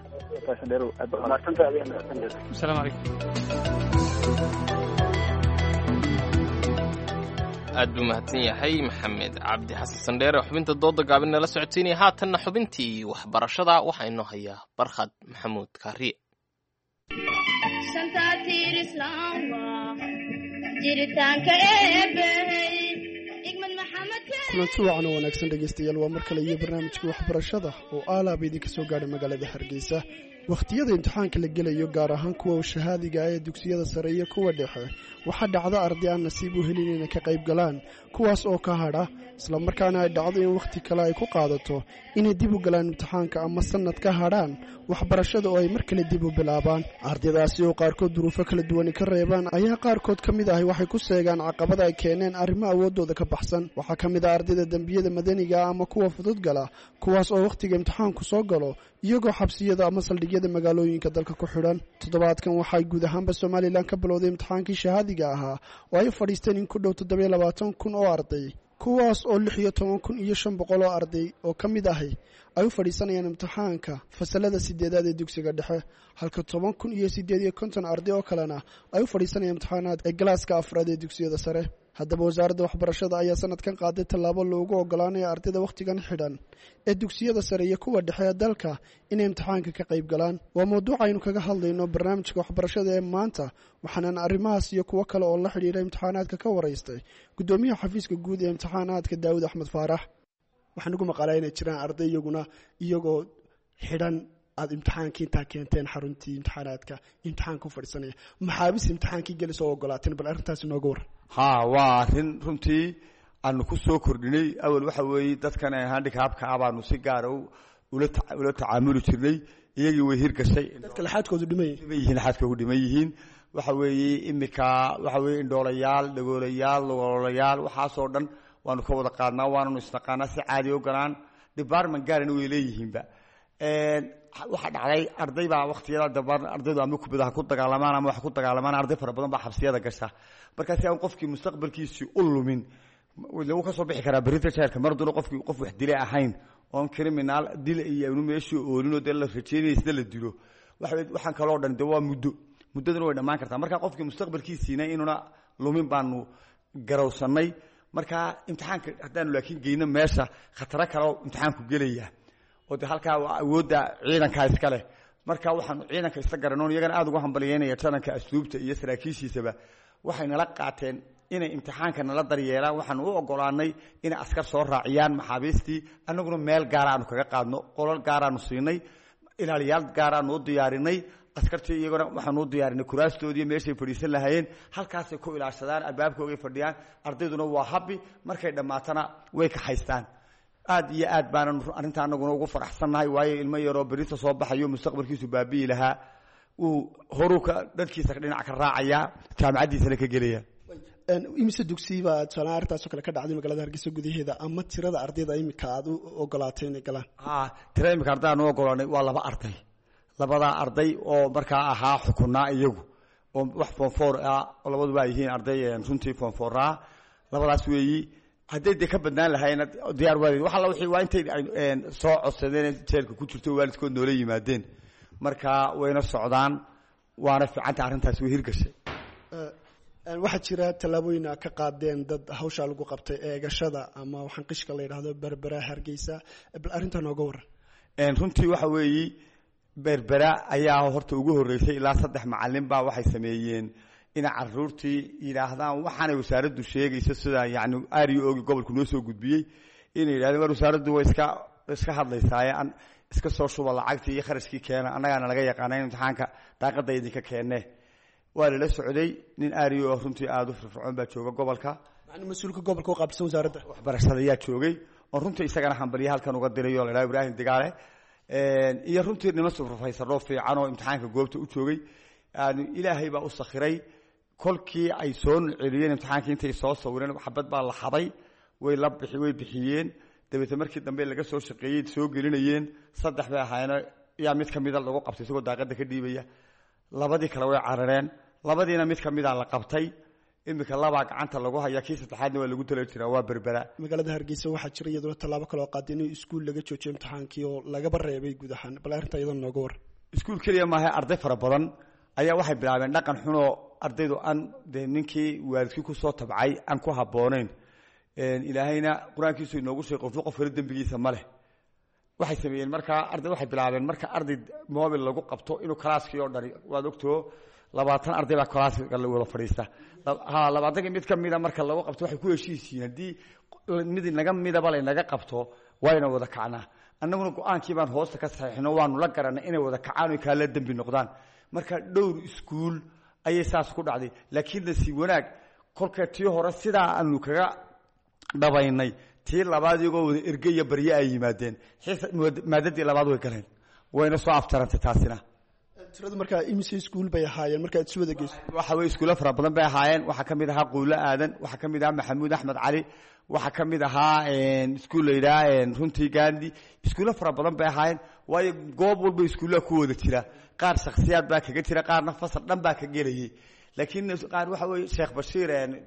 assalaamu calaykum aad buu mahadsan yahay maxamed cabdi xasan sandheere xubinta dooda gaaban nala socodsiinaya haatanna xubintii waxbarashada waxaa inoo hayaa Barkhad Maxamuud Kaariye kulanti wacan oo wanaagsan dhegaystayaal waa mar kale iyo barnaamijka waxbarashada oo aalaaba idinka soo gaadha magaalada Hargeysa wakhtiyada imtixaanka la gelayo gaar ahaan kuwa shahaadiga ee dugsiyada sare iyo kuwa dhexe waxaa dhacda arday aan nasiib u helin inay ka qayb galaan kuwaas oo ka hadha isla markaana ay dhacdo in wakhti kale ay ku qaadato inay dib u galaan imtixaanka ama sanad ka hadhaan waxbarashada oo ay mar kale dib u bilaabaan ardaydaasi oo qaarkood duruufo kala duwan ka reebaan ayaa qaarkood ka mid ahi waxay ku seegaan caqabada ay keeneen arrimo awoodooda ka baxsan waxaa ka mid ah ardayda dembiyada madaniga ama kuwa fudud gala kuwaas oo wakhtiga imtixaanku soo galo iyagoo xabsiyada ama saldhigyada magaalooyinka dalka ku xidhan toddobaadkan waxay guud ahaanba Somaliland ka bilowday imtixaankii shahaadiga ahaa oo ay fadhiisteen in ku dhow 27,000 oo arday kuwaas oo 16,500 oo arday oo ka mid ahi ay u fadhiisanayaan imtixaanka fasalada 8aad ee dugsiga dhexe halka 10,850 arday oo kalena ay u fadhiisanayaan imtixaanaad ee galaaska 4aad ee dugsiyada sare haddaba wasaaradda waxbarashada ayaa sanadkan qaaday tallaabo loogu ogolaanaya ardayda wakhtigan xidhan ee dugsiyada sare iyo kuwa dhexe ee dalka inay imtixaanka ka qayb galaan waa mawduuc aynu kaga hadlayno barnaamijka waxbarashada ee maanta waxaanan arrimahaas iyo kuwo kale oo la xidhiidha imtixaanaadka ka waraystay guddoomiyaha xafiiska guud ee imtixaanaadka Daawud Axmed Faarax waxaan ugu maqalay inay jiraan arday iyagoo xidhan aad imtixaankii intaa keenteen xaruntii imtixaanaadka imtixaanka u fadhiisanaya maxaabis imtixaankii gelis oo ogolaateen bal arrintaasi nooga war waa arrin runtii aanu ku soo kordhinay awal waxa weeye dadkan handicapka baanu si gaar ula tacaamuli jirnay iyagii way hirgashay dadka laxaadkoodu dhiman yihiin waxa weeye imika waxa weeye indhoolayaal dhagoolayaal lugolayaal waxaasoo dhan waanu ka wada qaadnaa waananu isnaqaanaa si caadi u galaan department gaarina way leeyihiinba waxaa dhacday arday baa waqtiyada dambe ardaydu ama kubadaha ku dagaalamaan ama wax ku dagaalamaan arday fara badan baa xabsiyada gasha marka si aan qofkii mustaqbalkiisii u lumin wuu ka soo bixi karaa berita jeerka mar dul qofkii qof wax dilay ahayn oo criminal dil iyo inuu meeshii oolinoo dee la rajeynayay sida la dilo waxaan kaloo dhan dee waa muddaduna way dhammaan kartaa marka qofkii mustaqbalkiisiina inuuna lumin baanu garowsanay marka imtixaanka haddaanu laakiin geyno meesha khataro kale oo imtixaanku gelaya oo de halkaa awoodda ciidankaa iska leh marka waxaan ciidanka isla garanoon iyagana aada ugu hambalyeynaya taranka asluubta iyo saraakiishiisaba waxay nala qaateen inay imtixaanka nala daryeelaan waxaan u ogolaanay inay askar soo raaciyaan maxaabiistii annaguna meel gaara aanu kaga qaadno qolal gaaraanu siinay ilaaliyaal gaaraanu u diyaarinay askartii iyaguna waxaanu u diyaarinay kuraastoodii meeshay fadhiisan lahaayeen halkaasay ku ilaashadaan albaabkoogay fadhiyaan ardayduna waa habi markay dhammaatana way kaxaystaan aad iyo aad baanan arrinta anaguna ugu faraxsannahay waayo ilmo yaroo berita soo baxayo mustaqbalkiisu baabi'i lahaa uu horuu dadkiisa dhinac ka raacayaa jaamacaddiisana ka gelaya imise dugsiba tusaalahaan arrintaasoo kale ka dhacday magaalada hargeysa gudaheeda ama tirada ardayda imika aad u ogolaatay inay galaan tirada imika ardayda aanu ogolaanay waa 2 arday labadaa arday oo markaa ahaa xukunaa iyagu oo wax fonfor ah oo labaduba ay yihiin arday runtii fonfora labadaas weeyi hadday dee ka badnaan lahayna diyaar waalid waxa la wixii waa intay soo codsadeen jeelka ku jirto waalidkood noola yimaadeen marka wayna socdaan waana fiicanta arrintaas way hirgashay waxaa jira tallaabooyin ka qaadeen dad hawsha lagu qabtay eegashada ama waxaan qishka la yidhaahdo berbera hargeysa bal arrintaa nooga waran runtii waxa weeyi berbera ayaa horta ugu horreysay ilaa 3 macallin baa waxay sameeyeen in caruurtii yidhaahdaan waxaanay wasaaraddu sheegayso sida yacni aariyoogi gobolku noo soo gudbiyey inay yidhahdeen war wasaaraddu way iska hadlaysaaye iska soo shuba lacagtii iyo kharashkii keena annagaana laga yaqaana in imtixaanka daaqadda idinka keenne waa lala socday nin aariyo runtii aada u firfircoon baa jooga gobolka mas-uulka gobolka u qaabsan wasaaradda waxbarashada ayaa joogay oo runtii isagana hambalya halkan uga diray oo la yidhaha ibraahim digaale iyo runtii nima surfaysaroo fiican oo imtixaanka goobta u joogay ilaahay baa u sakhiray kolkii ay soo celiyeen imtixaankii intay soo sawireen xabad baa la xaday way bixiyeen dabeetna markii dambe laga soo shaqeeyey soo gelinayeen 3 bay ahaayeen yaa mid ka mida lagu qabtay isagoo daaqadda ka dhiibaya labadii kale way carareen labadiina mid ka mida la qabtay imika 2 gacanta lagu haya kii saddexaadna waa lagu tala jiraa waa berbera magaalada hargeysa waxaa jira iyadoo tallaabo kale oo qaaday in iskuul laga joojiyo imtixaankii oo lagaba reebay guud ahaan bal arrinta iyadoo nooga war iskuul keliya maaha arday fara badan ayaa waxay bilaabeen dhaqan xunoo ardaydu aan dee ninkii waalidkii ku soo tabcay aan ku habboonayn ilaahayna qur-aankiisu inoogu sheegay qof kale dembigiisa ma leh waxay sameeyeen markaa arday waxay bilaabeen marka arday mobil lagu qabto inuu kalaaskii oo dhani waad ogtoo 20 arday baa kalaaska la wada fadhiista 20 mid ka mida marka lagu qabto waxay ku heshiisiin haddii mid naga midaba laynaga qabto wayna wada kacnaa annaguna go-aankii baan hoosta ka saxiixino waanu la garanay inay wada kacaan oo kaala dembi noqdaan marka dhowr iskuul ayay saas ku dhacday laakiin nasiib wanaag kolka tii hore sidaa aanu kaga dhabaynay tii labaad iyagoo wada ergeya barye ay yimaadeen maadadii labaad way galeen wayna soo aftarantay taasina tirada markaa imise iskuul bay ahaayeen markaad si wada geyso waxa way iskuulo fara badan bay ahaayeen waxaa ka mid ahaa quulo aadan waxaa ka mid ahaa maxamuud axmed cali waxaa ka mid ahaa iskuul la yidhaha runtii gandi iskuulo fara badan bay ahaayeen waayo goob walba iskuullaha ku wada jira qaar shakhsiyaad baa kaga jira qaarna fasal dhan baa ka gelayay laakiin qaar waxa weeye sheekh bashiir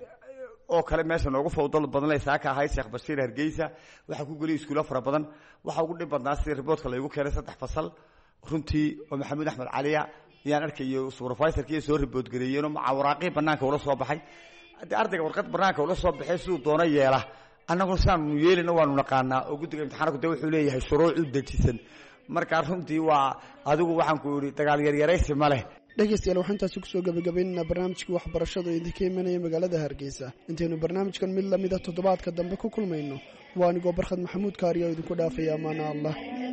oo kale meesha noogu fawdal badan leh saaka ahayd sheekh bashiir hargeysa waxaa ku geliyay iskuulo fara badan waxaa ugu dhib badnaa sidii riboodka laygu keenay 3 fasal runtii oo maxamuud axmed caliya ayaan arkayo supervisorkii soo ribood gareeyeen oo waraaqii banaanka ula soo baxay ardayga warqad banaanka ula soo baxay siduu doona yeela annaguna sidaanu yeelina waanu naqaanaa oo guddiga imtixaanku de wuxuu leeyahay shuruuc u dejisan markaa runtii waa adigu waxaan ku yidhi dagaal yaryaraysi ma leh dhegeystayaal waxaan intaasi kusoo gabagabaynaynaa barnaamijkii waxbarashada oo idinka imanaya magaalada hargeysa intaynu barnaamijkan mid lamida toddobaadka dambe ku kulmayno waa anigoo barkhad maxamuud kaariya oo idinku dhaafaya amaana allah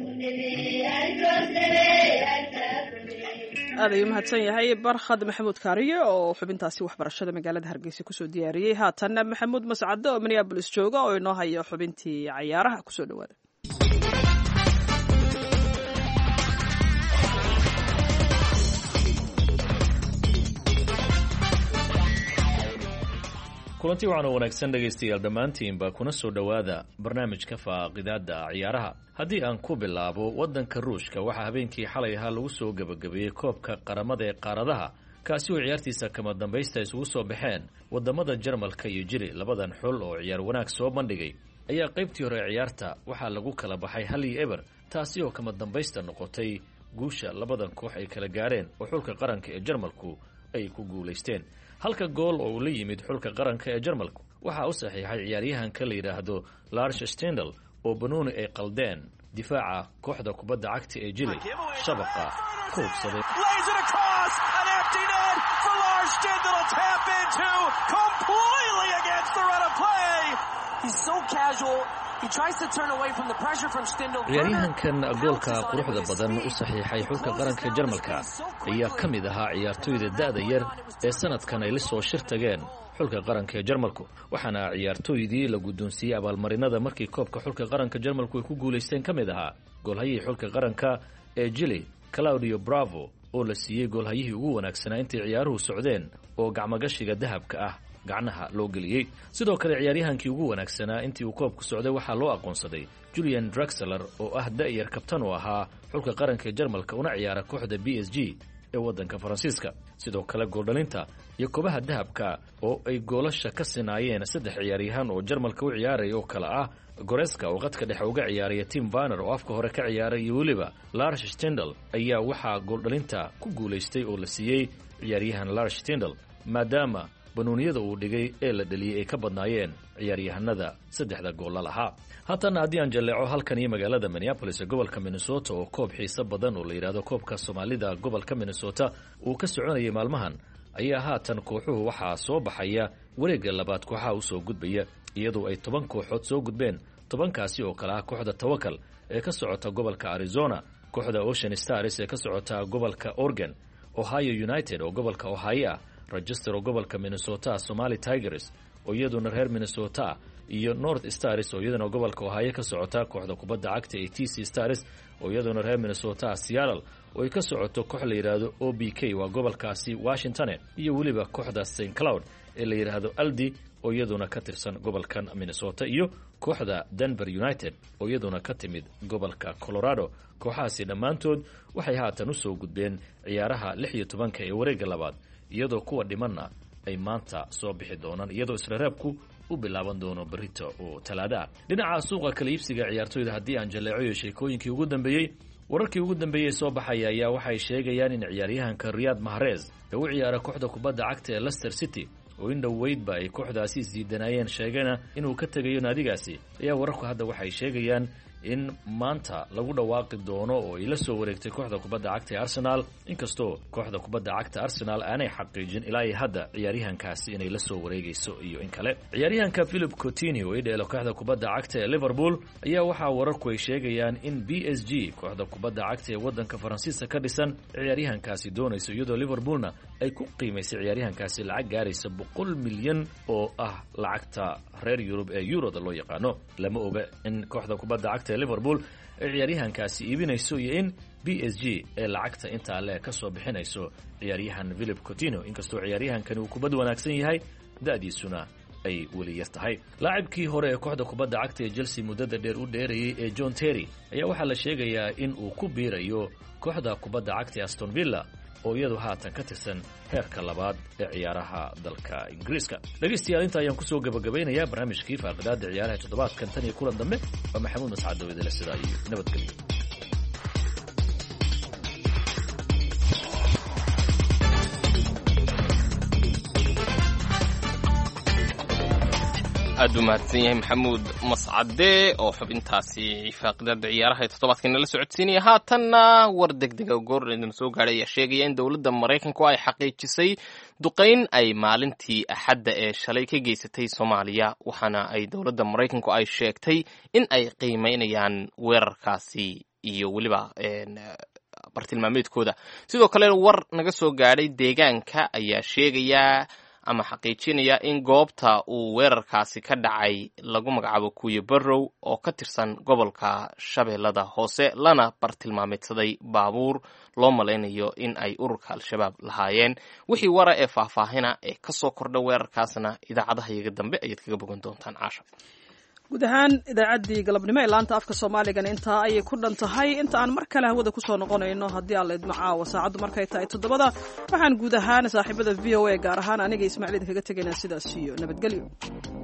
aad ayuu mahadsan yahay barkhad maxamuud kaariye oo xubintaasi waxbarashada magaalada hargeysa kusoo diyaariyey haatanna maxamuud mascade oo minneabolis jooga oo inoo hayo xubintii cayaaraha kusoo dhawaada kulanti waxaan oo wanaagsan dhegaystayaal dhammaantiinba kuna soo dhowaada barnaamijka faaqidaadda ciyaaraha haddii aan ku bilaabo waddanka ruushka waxaa habeenkii xalay ahaa lagu soo gebagabeeyey koobka qaramada ee qaaradaha kaasi oo ciyaartiisa kama dambaysta isugu soo baxeen waddamada jarmalka iyo jili labadan xul oo ciyaar wanaag soo bandhigay ayaa qaybtii hore ciyaarta waxaa lagu kala baxay 1-0 taasi oo kama dambaysta noqotay guusha labadan koox ay kala gaareen oo xulka qaranka ee jarmalku ay ku guulaysteen halka gool oo uu la yimid xulka qaranka ee jarmalku waxaa u saxiixay ciyaaryahanka la yidhaahdo lars stendal oo banooni ay qaldeen difaaca kooxda kubadda cagta ee Chile shabaqa ku hubsaday ciyaaryahankan goolka quruxda badan u saxiixay xulka qaranka Jarmalka ayaa ka mid ahaa ciyaartoyda da'da yar ee sanadkan ay la soo shir tageen xulka qaranka ee Jarmalku waxaana ciyaartoydii la guddoonsiiyay abaalmarinada markii koobka xulka qaranka Jarmalku ay ku guuleysteen ka mid ahaa goolhayihii xulka qaranka ee Chile Claudio Bravo oo la siiyey goolhayihii ugu wanaagsanaa intii ciyaaruhu socdeen oo gacmagashiga dahabka ah gacnaha loo geliyey sidoo kale ciyaaryahankii ugu wanaagsanaa intii uu koobku socday waxaa loo aqoonsaday Julian Draxler oo ah da'yar kabtan u ahaa xulka qaranka Jarmalka una ciyaara kooxda PSG ee waddanka Faransiiska sidoo kale gooldhalinta iyo kobaha dahabka oo ay goolasha ka sinaayeen saddex ciyaaryahan oo Jarmalka u ciyaaray oo kala ah Goreska oo qadka dhexe uga ciyaaraya Tim Werner oo afka hore ka ciyaaray iyo weliba Lars Stindl ayaa waxaa gooldhalinta ku guuleystay oo la siiyey ciyaaryahan Lars Stindl maadaama banooniyada uu dhigay ee la dhaliyay ay ka badnaayeen ciyaaryahanada saddexda gool lahaa haatan haddii aan jaleeco halkan iyo magaalada Minneapolis ee gobolka Minnesota oo koob xiiso badan oo la yiraahdo koobka Soomaalida gobolka Minnesota uu ka soconayay maalmahan ayaa haatan kooxuhu waxaa soo baxaya wareegga labaad kooxaha u soo gudbaya iyadoo ay 10 kooxood soo gudbeen 10kaasi oo kala ah kooxda Tawakal ee ka socota gobolka Arizona kooxda Ocean Stars ee ka socota gobolka Oregon Ohio United oo gobolka Ohio Register oo gobolka Minnesota Somali Tigers oo iyaduna reer Minnesota iyo North Stars oo iyaduna gobolka Ohio ka socota kooxda kubadda cagta ee TC Stars oo iyaduna reer Minnesota Seattle oo ay ka socoto koox la yiraahdo OBK waa gobolkaasi Washington iyo weliba kooxda St Cloud ee la yiraahdo Aldi oo iyaduna ka tirsan gobolkan Minnesota iyo kooxda Denver United oo iyaduna ka timid gobolka Colorado kooxaasi dhammaantood waxay haatan u soo gudbeen ciyaaraha 16 ee wareegga labaad iyadoo kuwa dhimanna ay maanta soo bixi doonaan iyadoo isreebku u bilaaban doono berrito oo Talaada dhinaca suuqa kala iibsiga ciyaartoyda haddii aan jaleeco sheekooyinkii ugu dambeeyay wararkii ugu dambeeyay soo baxaya ayaa waxay sheegayaan in ciyaaryahanka Riyad Mahrez ee u ciyaara kooxda kubadda cagta ee Leicester City oo in dhaweydba ay kooxdaasi siidanayeen sheegana inuu ka tagayo naadigaasi ayaa wararku hadda waxay sheegayaan in maanta lagu dhawaaqi doono oo ay la soo wareegtay kooxda kubadda cagta ee Arsenal inkastoo kooxda kubadda cagta Arsenal aanay xaqiijin ilaa hadda ciyaaryahankaasi inay la soo wareegayso iyo in kale ciyaaryahanka Philip Coutinho oo dheelo kooxda kubadda cagta ee Liverpool ayaa waxa wararku ay sheegayaan in PSG kooxda kubadda cagta ee waddanka Faransiiska ka dhisan ciyaaryahankaasi doonayso iyadoo Liverpoolna ay ku qiimaysay ciyaaryahankaasi lacag gaaraysa 100 milyan oo ah lacagta reer Yurub ee Euro-da loo yaqaano lama oga in kooxda kubadda cagta Liverpool ay ciyaaryahankaasi iibinayso iyo in PSG ee lacagta inta le ka soo bixinayso ciyaaryahan Philip Coutinho inkastoo ciyaaryahankani uu kubad wanaagsan yahay da'diisuna ay weli yar tahay laacibkii hore ee kooxda kubadda cagta ee Chelsea muddada dheer u dheerayay ee John Terry ayaa waxaa la sheegayaa in uu ku biirayo kooxda kubadda cagta ee Aston Villa oo iyadu haatan ka tirsan heerka labaad ee ciyaaraha dalka Ingiriiska dhageystayaal inta ayaan ku soo gabagabeynayaa barnaamijkii faaqidaada ciyaaraha toddobaadkan tan iyo kulan dambe waa Maxamuud Mascad oo idin la sidaa iyo nabadgelyo aad u mahadsan yahay Maxamuud Mascade oo xubintaasi faaqidaada ciyaaraha toddobaadkan la socodsiinaya haatanna war degdega goor idin soo gaaray ayaa sheegaya in dawladda Mareykanku ay xaqiijisay duqeyn ay maalintii Axadda ee shalay ka geysatay Soomaaliya waxaana ay dawladda Mareykanku ay sheegtay in ay qiimeynayaan weerarkaasi iyo waliba bartilmaameedkooda sidoo kale war naga soo gaaray deegaanka ayaa sheegaya ama xaqiijinaya in goobta uu weerarkaasi ka dhacay lagu magacaabo Kuuyo Barrow oo ka tirsan gobolka Shabeellada Hoose lana bartilmaameedsaday baabuur loo malaynayo in ay ururka Al-Shabaab lahaayeen wixii wara ee faahfaahina ee ka soo kordha weerarkaasna idaacadaha iyaga dambe ayaad kaga bogan doontaan caasha guud ahaan idaacaddii galabnimo ee laanta afka Soomaaligan intaa ayay ku dhan tahay inta aan mar kale hawada ku soo noqonayno haddii aan la idmo caawa saacaddu markay tahay 7 waxaan guud ahaan saaxiibada VOA gaar ahaan aniga Ismaaciil idinkaga tegaynaa sidaas iyo nabadgelyo